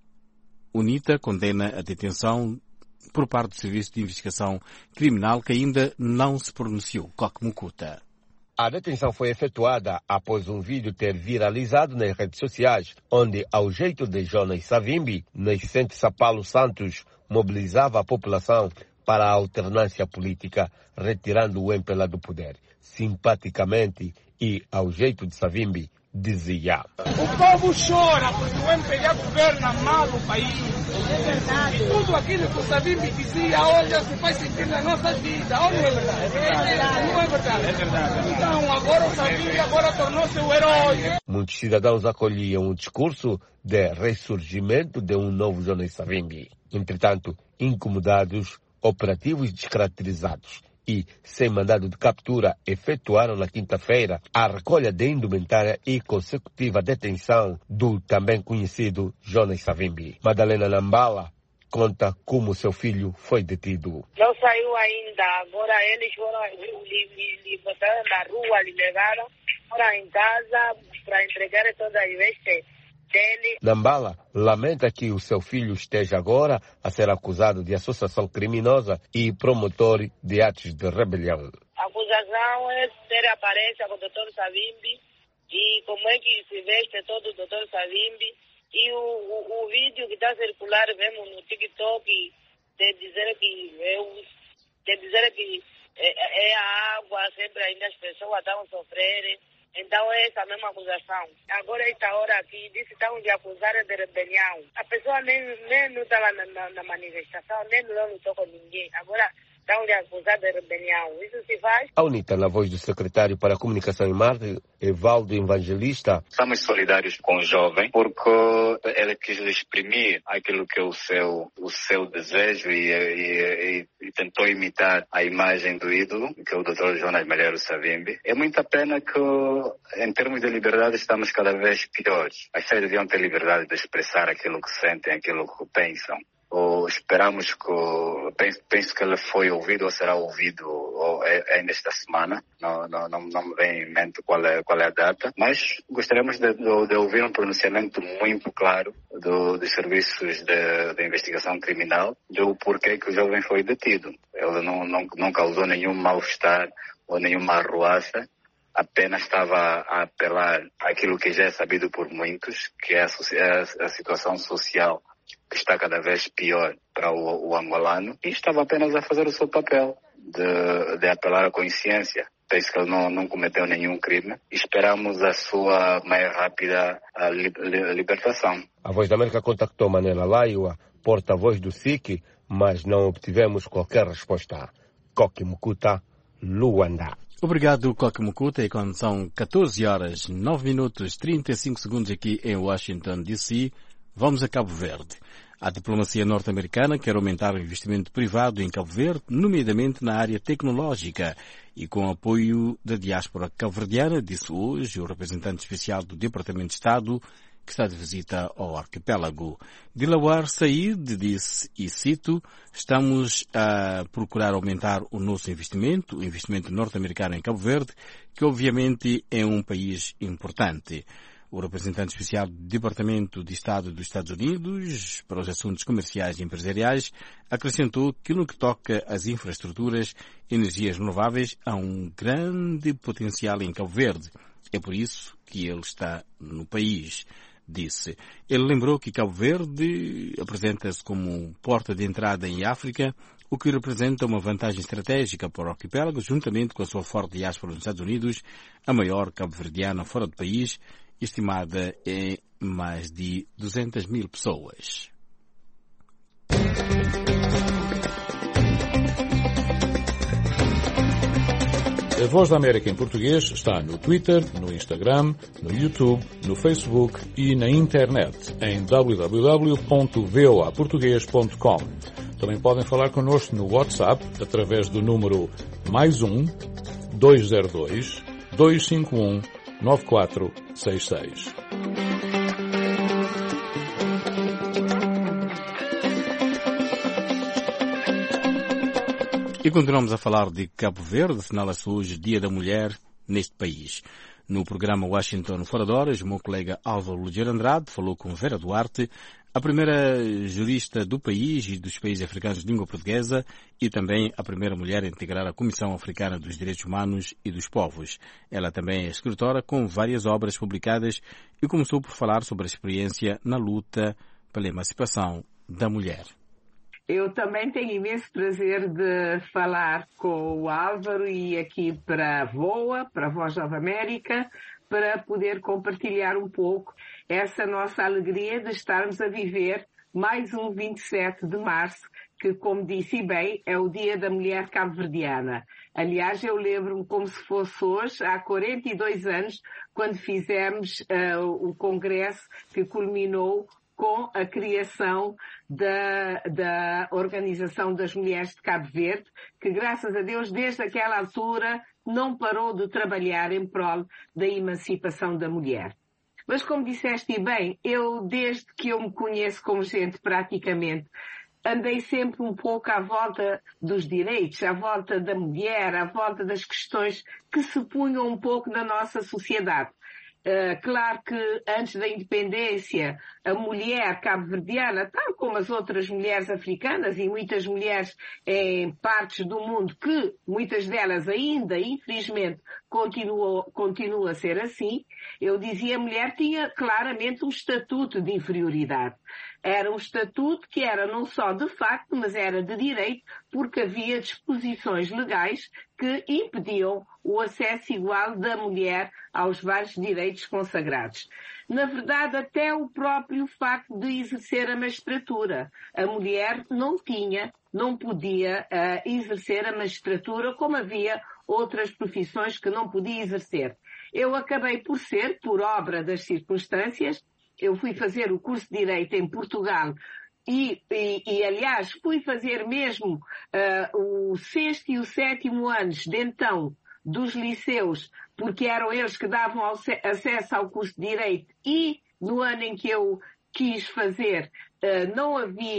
UNITA condena a detenção por parte do Serviço de Investigação Criminal, que ainda não se pronunciou. Coque Mucuta. A detenção foi efetuada após um vídeo ter viralizado nas redes sociais, onde, ao jeito de Jonas Savimbi, nascente Sapalo Santos, mobilizava a população para a alternância política, retirando o M P L A do poder. Simpaticamente e ao jeito de Savimbi, dizia: o povo chora porque o M P L A governa mal o país. É verdade. E tudo aquilo que o Savimbi dizia, olha, se faz sentir na nossa vida. Ou não é verdade? É verdade. Não é verdade? É verdade. Então, agora o Savimbi agora tornou-se o herói. Muitos cidadãos acolhiam o discurso de ressurgimento de um novo Jonas Savimbi. Entretanto, incomodados, operativos descaracterizados e sem mandado de captura efetuaram na quinta-feira a recolha de indumentária e consecutiva detenção do também conhecido Jonas Savimbi. Madalena Nambala conta como seu filho foi detido. Não saiu ainda, agora eles foram, lhe, lhe, lhe botaram na rua, lhe levaram, foram em casa para entregar todas as vestes dele. Nambala lamenta que o seu filho esteja agora a ser acusado de associação criminosa e promotor de atos de rebelião. A acusação é ter aparência com o doutor Savimbi e como é que se veste todo o doutor Savimbi. E o, o, o vídeo que está circular mesmo no TikTok de dizer que eu, de dizer que é, é a água, sempre ainda as pessoas estão sofrendo. Então é essa mesma acusação. Agora, esta hora aqui, disse que estão de acusar de rebelião. A pessoa nem, nem não estava na, na, na manifestação, nem não lutou com ninguém. Agora estão de acusar de rebelião. Isso se faz? A UNITA, na voz do secretário para a Comunicação em Marte, Evaldo Evangelista. Estamos solidários com o jovem porque ele quis exprimir aquilo que é o seu, o seu desejo e, e, e, e tentou imitar a imagem do ídolo, que é o doutor Jonas Malheiro Savimbi. É muita pena que, em termos de liberdade, estamos cada vez piores. As pessoas deviam ter liberdade de expressar aquilo que sentem, aquilo que pensam. ou esperamos que, penso, penso que ele foi ouvido ou será ouvido ou é, é nesta semana, não, não, não, não me vem em mente qual é, qual é a data, mas gostaríamos de, de, de ouvir um pronunciamento muito claro do, dos serviços de, de investigação criminal do porquê que o jovem foi detido. Ele não, não, não causou nenhum mal-estar ou nenhuma arruaça, apenas estava a apelar àquilo que já é sabido por muitos, que é a, a, a situação social que está cada vez pior para o, o angolano, e estava apenas a fazer o seu papel de, de apelar à consciência. Penso que ele não, não cometeu nenhum crime. Esperamos a sua mais rápida a li, li, libertação. A Voz da América contactou Manela Laiwa, porta-voz do S I C, mas não obtivemos qualquer resposta. Koki Mukuta, Luanda. Obrigado, Koki Mukuta. E quando são catorze horas, nove minutos, trinta e cinco segundos aqui em Washington, D C, vamos a Cabo Verde. A diplomacia norte-americana quer aumentar o investimento privado em Cabo Verde, nomeadamente na área tecnológica, e com apoio da diáspora cabo-verdiana, disse hoje o representante especial do Departamento de Estado, que está de visita ao arquipélago. Dilawar Said disse, e cito, estamos a procurar aumentar o nosso investimento, o investimento norte-americano em Cabo Verde, que obviamente é um país importante. O representante especial do Departamento de Estado dos Estados Unidos para os assuntos comerciais e empresariais acrescentou que no que toca às infraestruturas, energias renováveis, há um grande potencial em Cabo Verde. É por isso que ele está no país, disse. Ele lembrou que Cabo Verde apresenta-se como porta de entrada em África, o que representa uma vantagem estratégica para o arquipélago, juntamente com a sua forte diáspora nos Estados Unidos, a maior cabo-verdiana fora do país, estimada em mais de duzentas mil pessoas. A Voz da América em português está no Twitter, no Instagram, no YouTube, no Facebook e na internet em w w w ponto voa português ponto com. Também podem falar connosco no WhatsApp através do número mais um, dois zero dois, dois cinco um, nove quatro seis seis. E continuamos a falar de Cabo Verde, assinala-se hoje Dia da Mulher neste país. No programa Washington Fora de Horas, o meu colega Álvaro Ligeiro Andrade falou com Vera Duarte, a primeira jurista do país e dos países africanos de língua portuguesa e também a primeira mulher a integrar a Comissão Africana dos Direitos Humanos e dos Povos. Ela também é escritora com várias obras publicadas e começou por falar sobre a experiência na luta pela emancipação da mulher. Eu também tenho imenso prazer de falar com o Álvaro e aqui para a VOA, para a Voz da América, para poder compartilhar um pouco essa nossa alegria de estarmos a viver mais um vinte e sete de março, que, como disse bem, é o Dia da Mulher Cabo-Verdiana. Aliás, eu lembro-me como se fosse hoje, há quarenta e dois anos, quando fizemos uh, o congresso que culminou com a criação da, da Organização das Mulheres de Cabo Verde, que, graças a Deus, desde aquela altura, não parou de trabalhar em prol da emancipação da mulher. Mas, como disseste bem, eu, desde que eu me conheço como gente, praticamente, andei sempre um pouco à volta dos direitos, à volta da mulher, à volta das questões que se punham um pouco na nossa sociedade. Uh, claro que antes da independência, a mulher cabo-verdiana, tal como as outras mulheres africanas e muitas mulheres em partes do mundo, que muitas delas ainda, infelizmente, continuam, continuam a ser assim, eu dizia a mulher tinha claramente um estatuto de inferioridade. Era um estatuto que era não só de facto, mas era de direito, porque havia disposições legais que impediam o acesso igual da mulher aos vários direitos consagrados. Na verdade, até o próprio facto de exercer a magistratura. A mulher não tinha, não podia uh, exercer a magistratura, como havia outras profissões que não podia exercer. Eu acabei por ser, por obra das circunstâncias, eu fui fazer o curso de Direito em Portugal e, e, e aliás, fui fazer mesmo uh, o sexto e o sétimo anos de então dos liceus, porque eram eles que davam acesso ao curso de Direito, e no ano em que eu quis fazer uh, não havia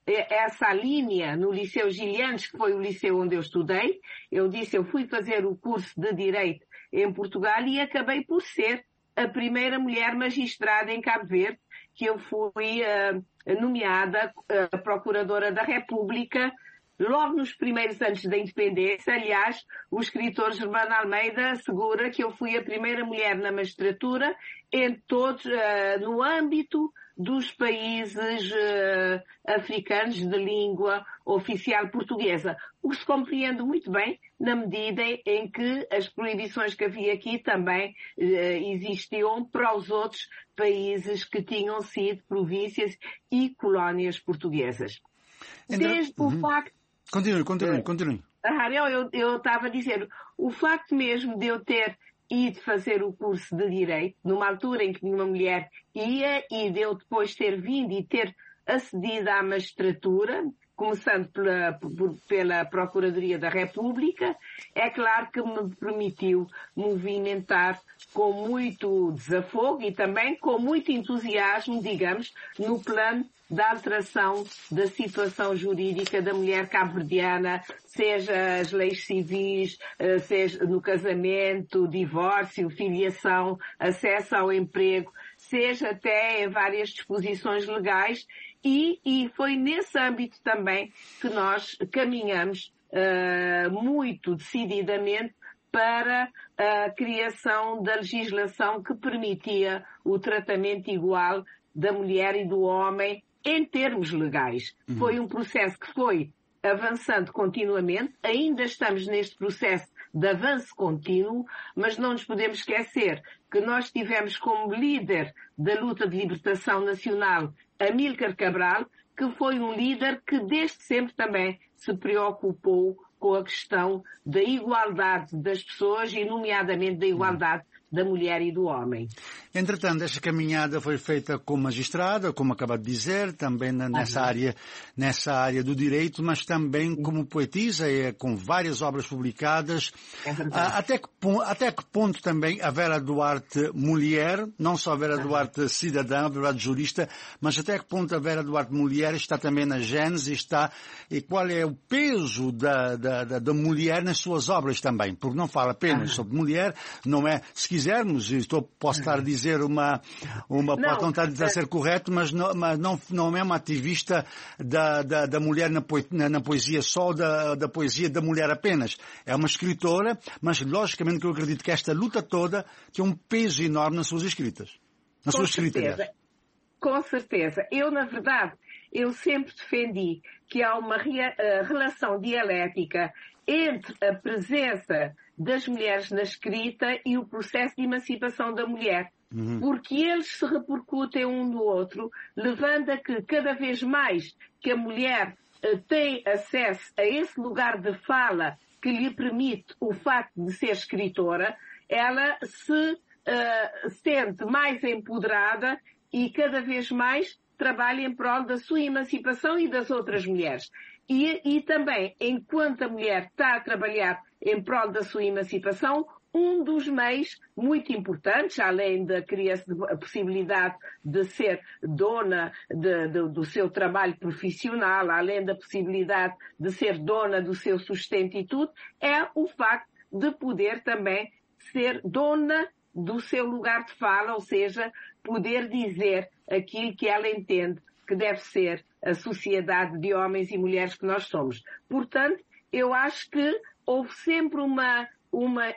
essa linha no Liceu Gilianes, que foi o liceu onde eu estudei. Eu disse, eu fui fazer o curso de Direito em Portugal e acabei por ser a primeira mulher magistrada em Cabo Verde, que eu fui uh, nomeada uh, Procuradora da República logo nos primeiros anos da independência. Aliás, o escritor Germano Almeida assegura que eu fui a primeira mulher na magistratura em todos, uh, no âmbito dos países uh, africanos de língua oficial portuguesa. O que se compreende muito bem na medida em que as proibições que havia aqui também uh, existiam para os outros países que tinham sido províncias e colónias portuguesas. Desde uhum. o facto... Continue, continue, continue. Ariel, eu, eu estava a dizer, o facto mesmo de eu ter ido fazer o curso de Direito, numa altura em que nenhuma mulher ia, e de eu depois ter vindo e ter acedido à magistratura, começando pela, por, pela Procuradoria da República, é claro que me permitiu movimentar com muito desafogo e também com muito entusiasmo, digamos, no plano da alteração da situação jurídica da mulher cabo-verdiana, seja as leis civis, seja no casamento, divórcio, filiação, acesso ao emprego, seja até em várias disposições legais. E, e foi nesse âmbito também que nós caminhamos uh, muito decididamente para a criação da legislação que permitia o tratamento igual da mulher e do homem em termos legais. Uhum. Foi um processo que foi avançando continuamente, ainda estamos neste processo de avanço contínuo, mas não nos podemos esquecer que nós tivemos como líder da luta de libertação nacional Amílcar Cabral, que foi um líder que desde sempre também se preocupou com a questão da igualdade das pessoas e nomeadamente da igualdade da mulher e do homem. Entretanto, esta caminhada foi feita como magistrada, como acaba de dizer, também nessa uhum. área, nessa área do direito, mas também como poetisa, e com várias obras publicadas. É até, que, até que ponto também a Vera Duarte mulher, não só a Vera uhum. Duarte cidadã, a Vera Duarte jurista, mas até que ponto a Vera Duarte mulher está também na gênese, está, e qual é o peso da, da, da, da mulher nas suas obras também, porque não fala apenas uhum. sobre mulher, não é, se quisermos, estou, posso estar a dizer uma, uma, não, pode não estar a ser correto, mas não, mas não, não é uma ativista da, da, da mulher na, poe, na, na poesia só, da, da poesia da mulher apenas. É uma escritora, mas logicamente que eu acredito que esta luta toda tem um peso enorme nas suas escritas. Nas suas escritas. Com certeza. Eu, na verdade, eu sempre defendi que há uma rea, uh, relação dialética entre a presença das mulheres na escrita e o processo de emancipação da mulher. Uhum. Porque eles se repercutem um no outro, levando a que cada vez mais que a mulher uh, tem acesso a esse lugar de fala que lhe permite o facto de ser escritora, ela se uh, sente mais empoderada e cada vez mais trabalha em prol da sua emancipação e das outras mulheres. E, e também, enquanto a mulher está a trabalhar em prol da sua emancipação, um dos meios muito importantes, além da criação, a possibilidade de ser dona de, de, do seu trabalho profissional, além da possibilidade de ser dona do seu sustento e tudo, é o facto de poder também ser dona do seu lugar de fala, ou seja, poder dizer aquilo que ela entende que deve ser a sociedade de homens e mulheres que nós somos. Portanto, eu acho que houve sempre uma, uma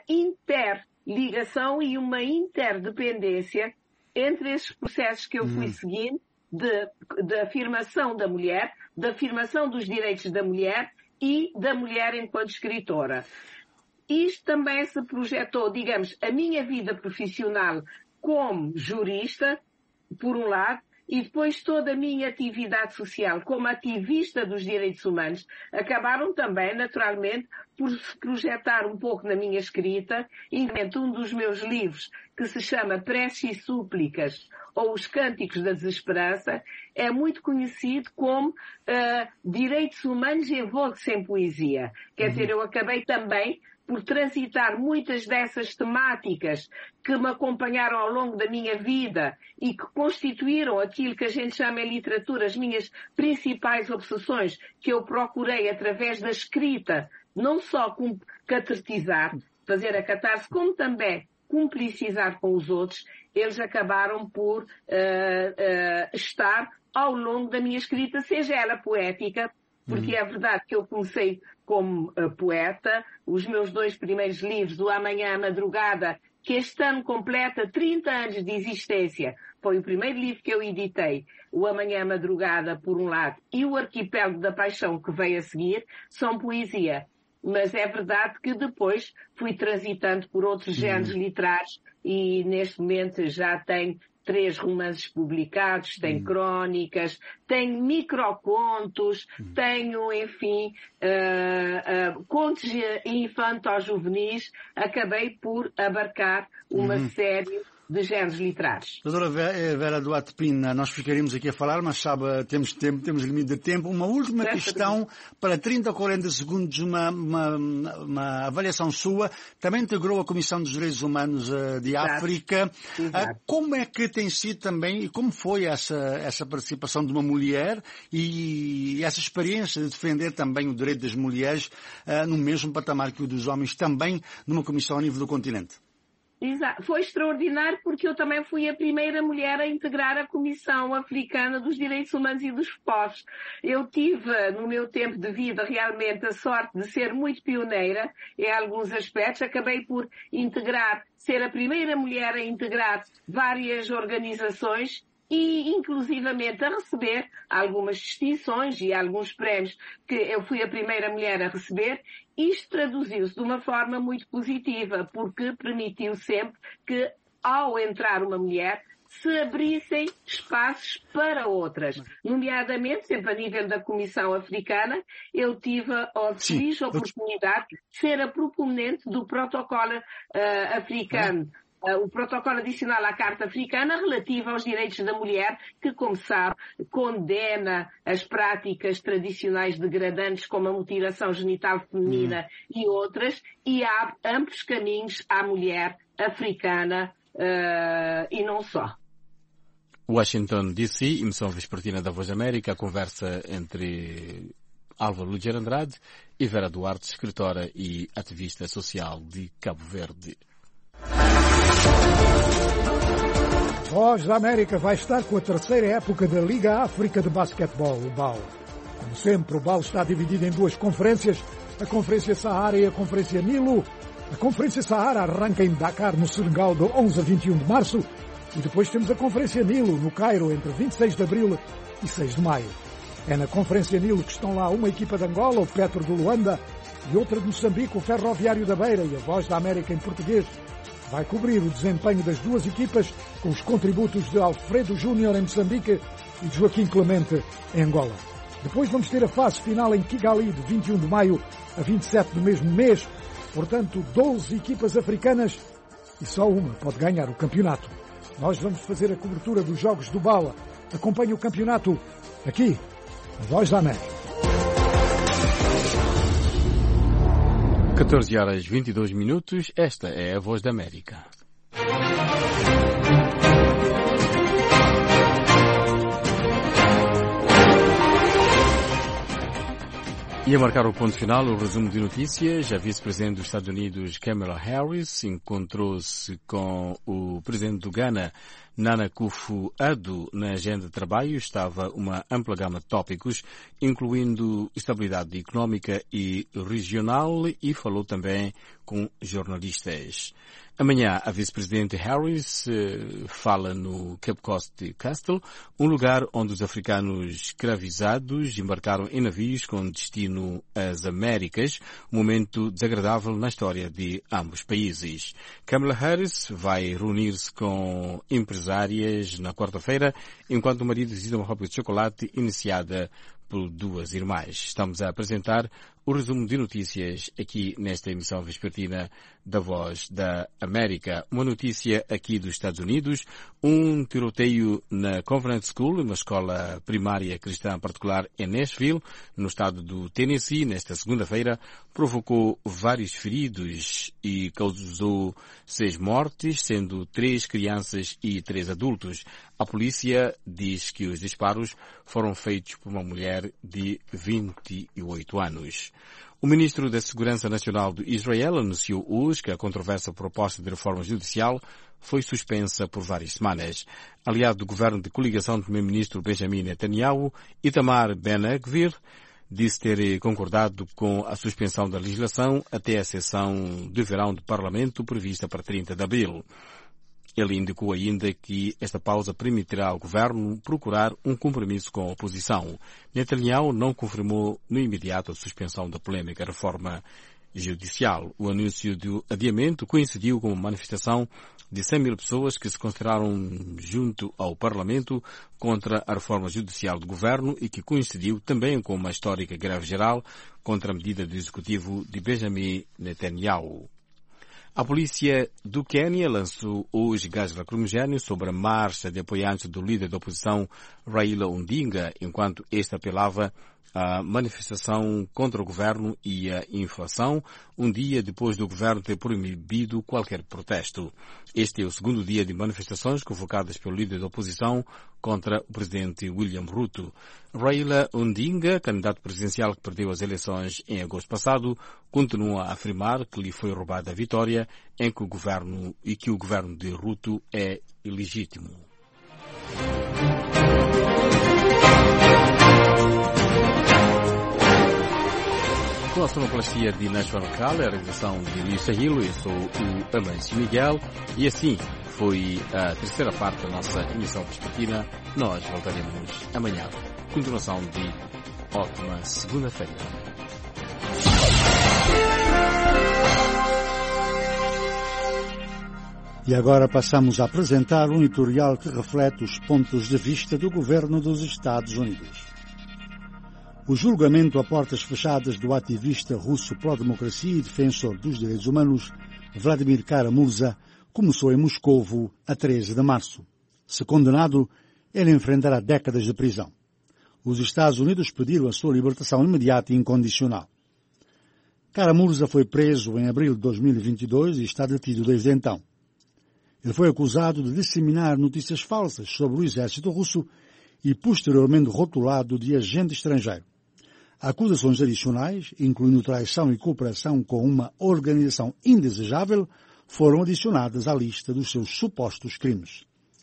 interligação e uma interdependência entre esses processos que eu fui uhum. seguindo de, de afirmação da mulher, de afirmação dos direitos da mulher e da mulher enquanto escritora. Isto também se projetou, digamos, a minha vida profissional como jurista, por um lado, e depois toda a minha atividade social como ativista dos direitos humanos acabaram também, naturalmente, por se projetar um pouco na minha escrita, inclusive um dos meus livros, que se chama Preces e Súplicas, ou Os Cânticos da Desesperança, é muito conhecido como uh, Direitos Humanos envoltos em Poesia. Quer uhum. dizer, eu acabei também por transitar muitas dessas temáticas que me acompanharam ao longo da minha vida e que constituíram aquilo que a gente chama em literatura as minhas principais obsessões, que eu procurei através da escrita, não só catequizar, fazer a catarse, como também cumplicizar com os outros, eles acabaram por uh, uh, estar ao longo da minha escrita, seja ela poética, porque uhum. é verdade que eu comecei como uh, poeta, os meus dois primeiros livros, O Amanhã à Madrugada, que este ano completa trinta anos de existência, foi o primeiro livro que eu editei, O Amanhã à Madrugada, por um lado, e O Arquipélago da Paixão, que veio a seguir, são poesia. Mas é verdade que depois fui transitando por outros uhum. géneros literários e neste momento já tenho três romances publicados, tenho uhum. crónicas, tenho microcontos, uhum. tenho, enfim, uh, uh, contos infanto-juvenis. Acabei por abarcar uma uhum. série de géneros literários. Doutora Vera Duarte Pina, nós ficaríamos aqui a falar, mas sabe, temos tempo, temos limite de tempo. Uma última é questão, para trinta ou quarenta segundos, uma, uma, uma avaliação sua. Também integrou a Comissão dos Direitos Humanos uh, de Exato. África. Exato. Uh, como é que tem sido também, e como foi essa, essa participação de uma mulher e essa experiência de defender também o direito das mulheres uh, no mesmo patamar que o dos homens, também numa comissão a nível do continente? Exato. Foi extraordinário porque eu também fui a primeira mulher a integrar a Comissão Africana dos Direitos Humanos e dos Povos. Eu tive, no meu tempo de vida, realmente a sorte de ser muito pioneira em alguns aspectos. Acabei por integrar, ser a primeira mulher a integrar várias organizações e, inclusivamente, a receber algumas distinções e alguns prémios que eu fui a primeira mulher a receber. Isto traduziu-se de uma forma muito positiva, porque permitiu sempre que, ao entrar uma mulher, se abrissem espaços para outras. Nomeadamente, sempre a nível da Comissão Africana, eu tive a feliz oportunidade de ser a proponente do protocolo uh, africano. Uh, o protocolo adicional à Carta Africana relativo aos direitos da mulher, que, como sabe, condena as práticas tradicionais degradantes como a mutilação genital feminina hum. e outras, e abre amplos caminhos à mulher africana uh, e não só. Washington, D C, emissão vespertina da Voz da América, a conversa entre Álvaro Luger Andrade e Vera Duarte, escritora e ativista social de Cabo Verde. Voz da América vai estar com a terceira época da Liga África de Basquetebol, o B A L. Como sempre, o B A L está dividido em duas conferências, a Conferência Sahara e a Conferência Nilo. A Conferência Sahara arranca em Dakar, no Senegal, de onze a vinte e um de março, e depois temos a Conferência Nilo, no Cairo, entre vinte e seis de abril e seis de maio. É na Conferência Nilo que estão lá uma equipa de Angola, o Petro do Luanda, e outra de Moçambique, o Ferroviário da Beira, e a Voz da América em português vai cobrir o desempenho das duas equipas com os contributos de Alfredo Júnior em Moçambique e de Joaquim Clemente em Angola. Depois vamos ter a fase final em Kigali de vinte e um de maio a vinte e sete do mesmo mês. Portanto, doze equipas africanas e só uma pode ganhar o campeonato. Nós vamos fazer a cobertura dos jogos do B A L. Acompanhe o campeonato aqui, na Voz da América. catorze horas e vinte e dois minutos, esta é a Voz da América. E a marcar o ponto final, o resumo de notícias, a vice-presidente dos Estados Unidos, Kamala Harris, encontrou-se com o presidente do Ghana, Nana Akufo-Addo. Na agenda de trabalho estava uma ampla gama de tópicos, incluindo estabilidade económica e regional, e falou também com jornalistas. Amanhã, a vice-presidente Harris eh, fala no Cape Coast Castle, um lugar onde os africanos escravizados embarcaram em navios com destino às Américas, um momento desagradável na história de ambos países. Kamala Harris vai reunir-se com empresárias na quarta-feira, enquanto o marido visita uma fábrica de chocolate iniciada por duas irmãs. Estamos a apresentar o resumo de notícias aqui nesta emissão vespertina da Voz da América. Uma notícia aqui dos Estados Unidos. Um tiroteio na Covenant School, uma escola primária cristã particular em Nashville, no estado do Tennessee, nesta segunda-feira, provocou vários feridos e causou seis mortes, sendo três crianças e três adultos. A polícia diz que os disparos foram feitos por uma mulher de vinte e oito anos. O ministro da Segurança Nacional de Israel anunciou hoje que a controversa proposta de reforma judicial foi suspensa por várias semanas. Aliado do governo de coligação do primeiro-ministro Benjamin Netanyahu, Itamar Ben-Gvir disse ter concordado com a suspensão da legislação até a sessão de verão do Parlamento prevista para trinta de abril. Ele indicou ainda que esta pausa permitirá ao governo procurar um compromisso com a oposição. Netanyahu não confirmou no imediato a suspensão da polêmica reforma judicial. O anúncio do adiamento coincidiu com uma manifestação de cem mil pessoas que se concentraram junto ao Parlamento contra a reforma judicial do governo e que coincidiu também com uma histórica greve geral contra a medida do executivo de Benjamin Netanyahu. A polícia do Quênia lançou hoje gás lacrimogéneo sobre a marcha de apoiantes do líder da oposição Raila Odinga, enquanto este apelava à manifestação contra o governo e a inflação, um dia depois do governo ter proibido qualquer protesto. Este é o segundo dia de manifestações convocadas pelo líder da oposição contra o presidente William Ruto. Raila Odinga, candidato presidencial que perdeu as eleições em agosto passado, continua a afirmar que lhe foi roubada a vitória em que o governo e que o governo de Ruto é ilegítimo. Com a sonoplastia de Nashville Cal, a realização de Luís Sahilo, eu sou o Amancio Miguel, e assim foi a terceira parte da nossa emissão vespertina. Nós voltaremos amanhã. Continuação de ótima segunda-feira. E agora passamos a apresentar um editorial que reflete os pontos de vista do governo dos Estados Unidos. O julgamento a portas fechadas do ativista russo pró-democracia e defensor dos direitos humanos, Vladimir Kara-Murza, começou em Moscovo a treze de março. Se condenado, ele enfrentará décadas de prisão. Os Estados Unidos pediram a sua libertação imediata e incondicional. Kara-Murza foi preso em abril de dois mil e vinte e dois e está detido desde então. Ele foi acusado de disseminar notícias falsas sobre o exército russo e posteriormente rotulado de agente estrangeiro. Acusações adicionais, incluindo traição e cooperação com uma organização indesejável, foram adicionadas à lista dos seus supostos crimes.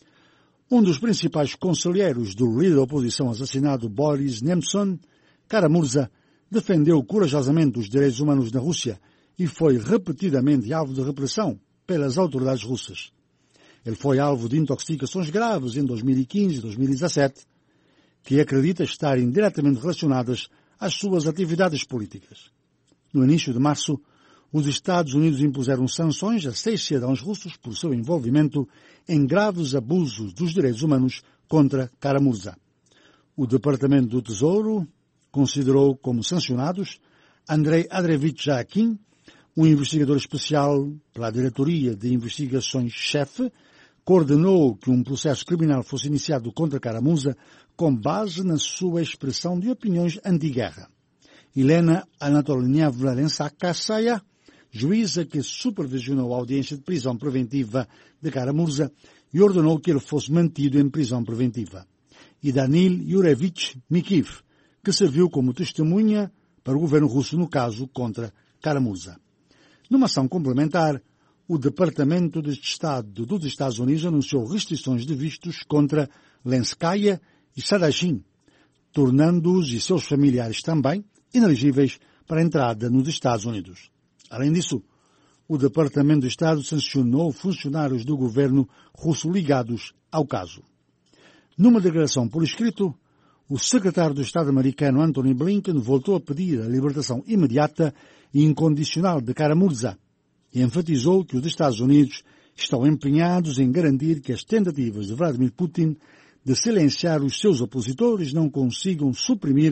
Um dos principais conselheiros do líder da oposição assassinado Boris Nemtsov, Kara-Murza, defendeu corajosamente os direitos humanos na Rússia e foi repetidamente alvo de repressão pelas autoridades russas. Ele foi alvo de intoxicações graves em dois mil e quinze e dois mil e dezassete, que acredita estarem diretamente relacionadas às suas atividades políticas. No início de março, os Estados Unidos impuseram sanções a seis cidadãos russos por seu envolvimento em graves abusos dos direitos humanos contra Kara-Murza. O Departamento do Tesouro considerou como sancionados Andrei Andreevich Jakin, um investigador especial pela Diretoria de Investigações-Chefe, coordenou que um processo criminal fosse iniciado contra Kara-Murza com base na sua expressão de opiniões anti-guerra. Helena Anatolievna Lenskaya, juíza que supervisionou a audiência de prisão preventiva de Kara-Murza e ordenou que ele fosse mantido em prisão preventiva. E Danil Yurevich Mikiv, que serviu como testemunha para o governo russo no caso contra Kara-Murza. Numa ação complementar, o Departamento de Estado dos Estados Unidos anunciou restrições de vistos contra Lenskaya e Sadashin, tornando-os e seus familiares também inelegíveis para a entrada nos Estados Unidos. Além disso, o Departamento de Estado sancionou funcionários do governo russo ligados ao caso. Numa declaração por escrito, o secretário de Estado americano Antony Blinken voltou a pedir a libertação imediata e incondicional de Kara-Murza e enfatizou que os Estados Unidos estão empenhados em garantir que as tentativas de Vladimir Putin de silenciar os seus opositores não consigam suprimir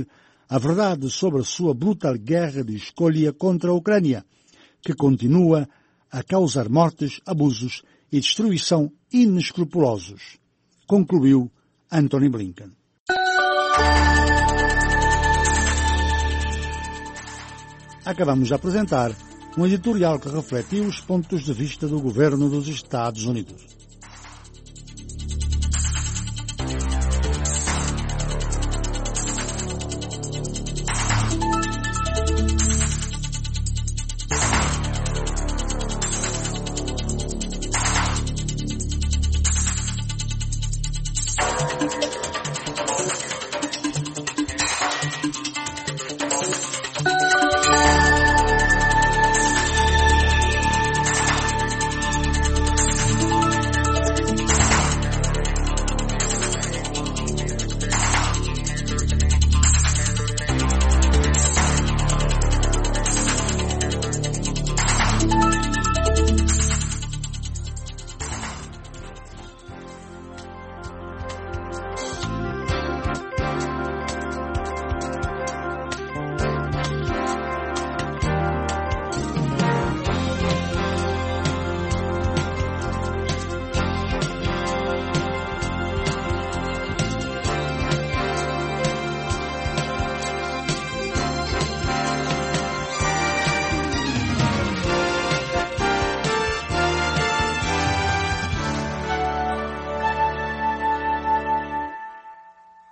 a verdade sobre a sua brutal guerra de escolha contra a Ucrânia, que continua a causar mortes, abusos e destruição inescrupulosos, concluiu Antony Blinken. Acabamos de apresentar um editorial que refletiu os pontos de vista do governo dos Estados Unidos.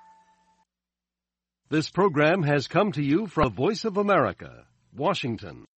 This program has come to you from the Voice of America, Washington.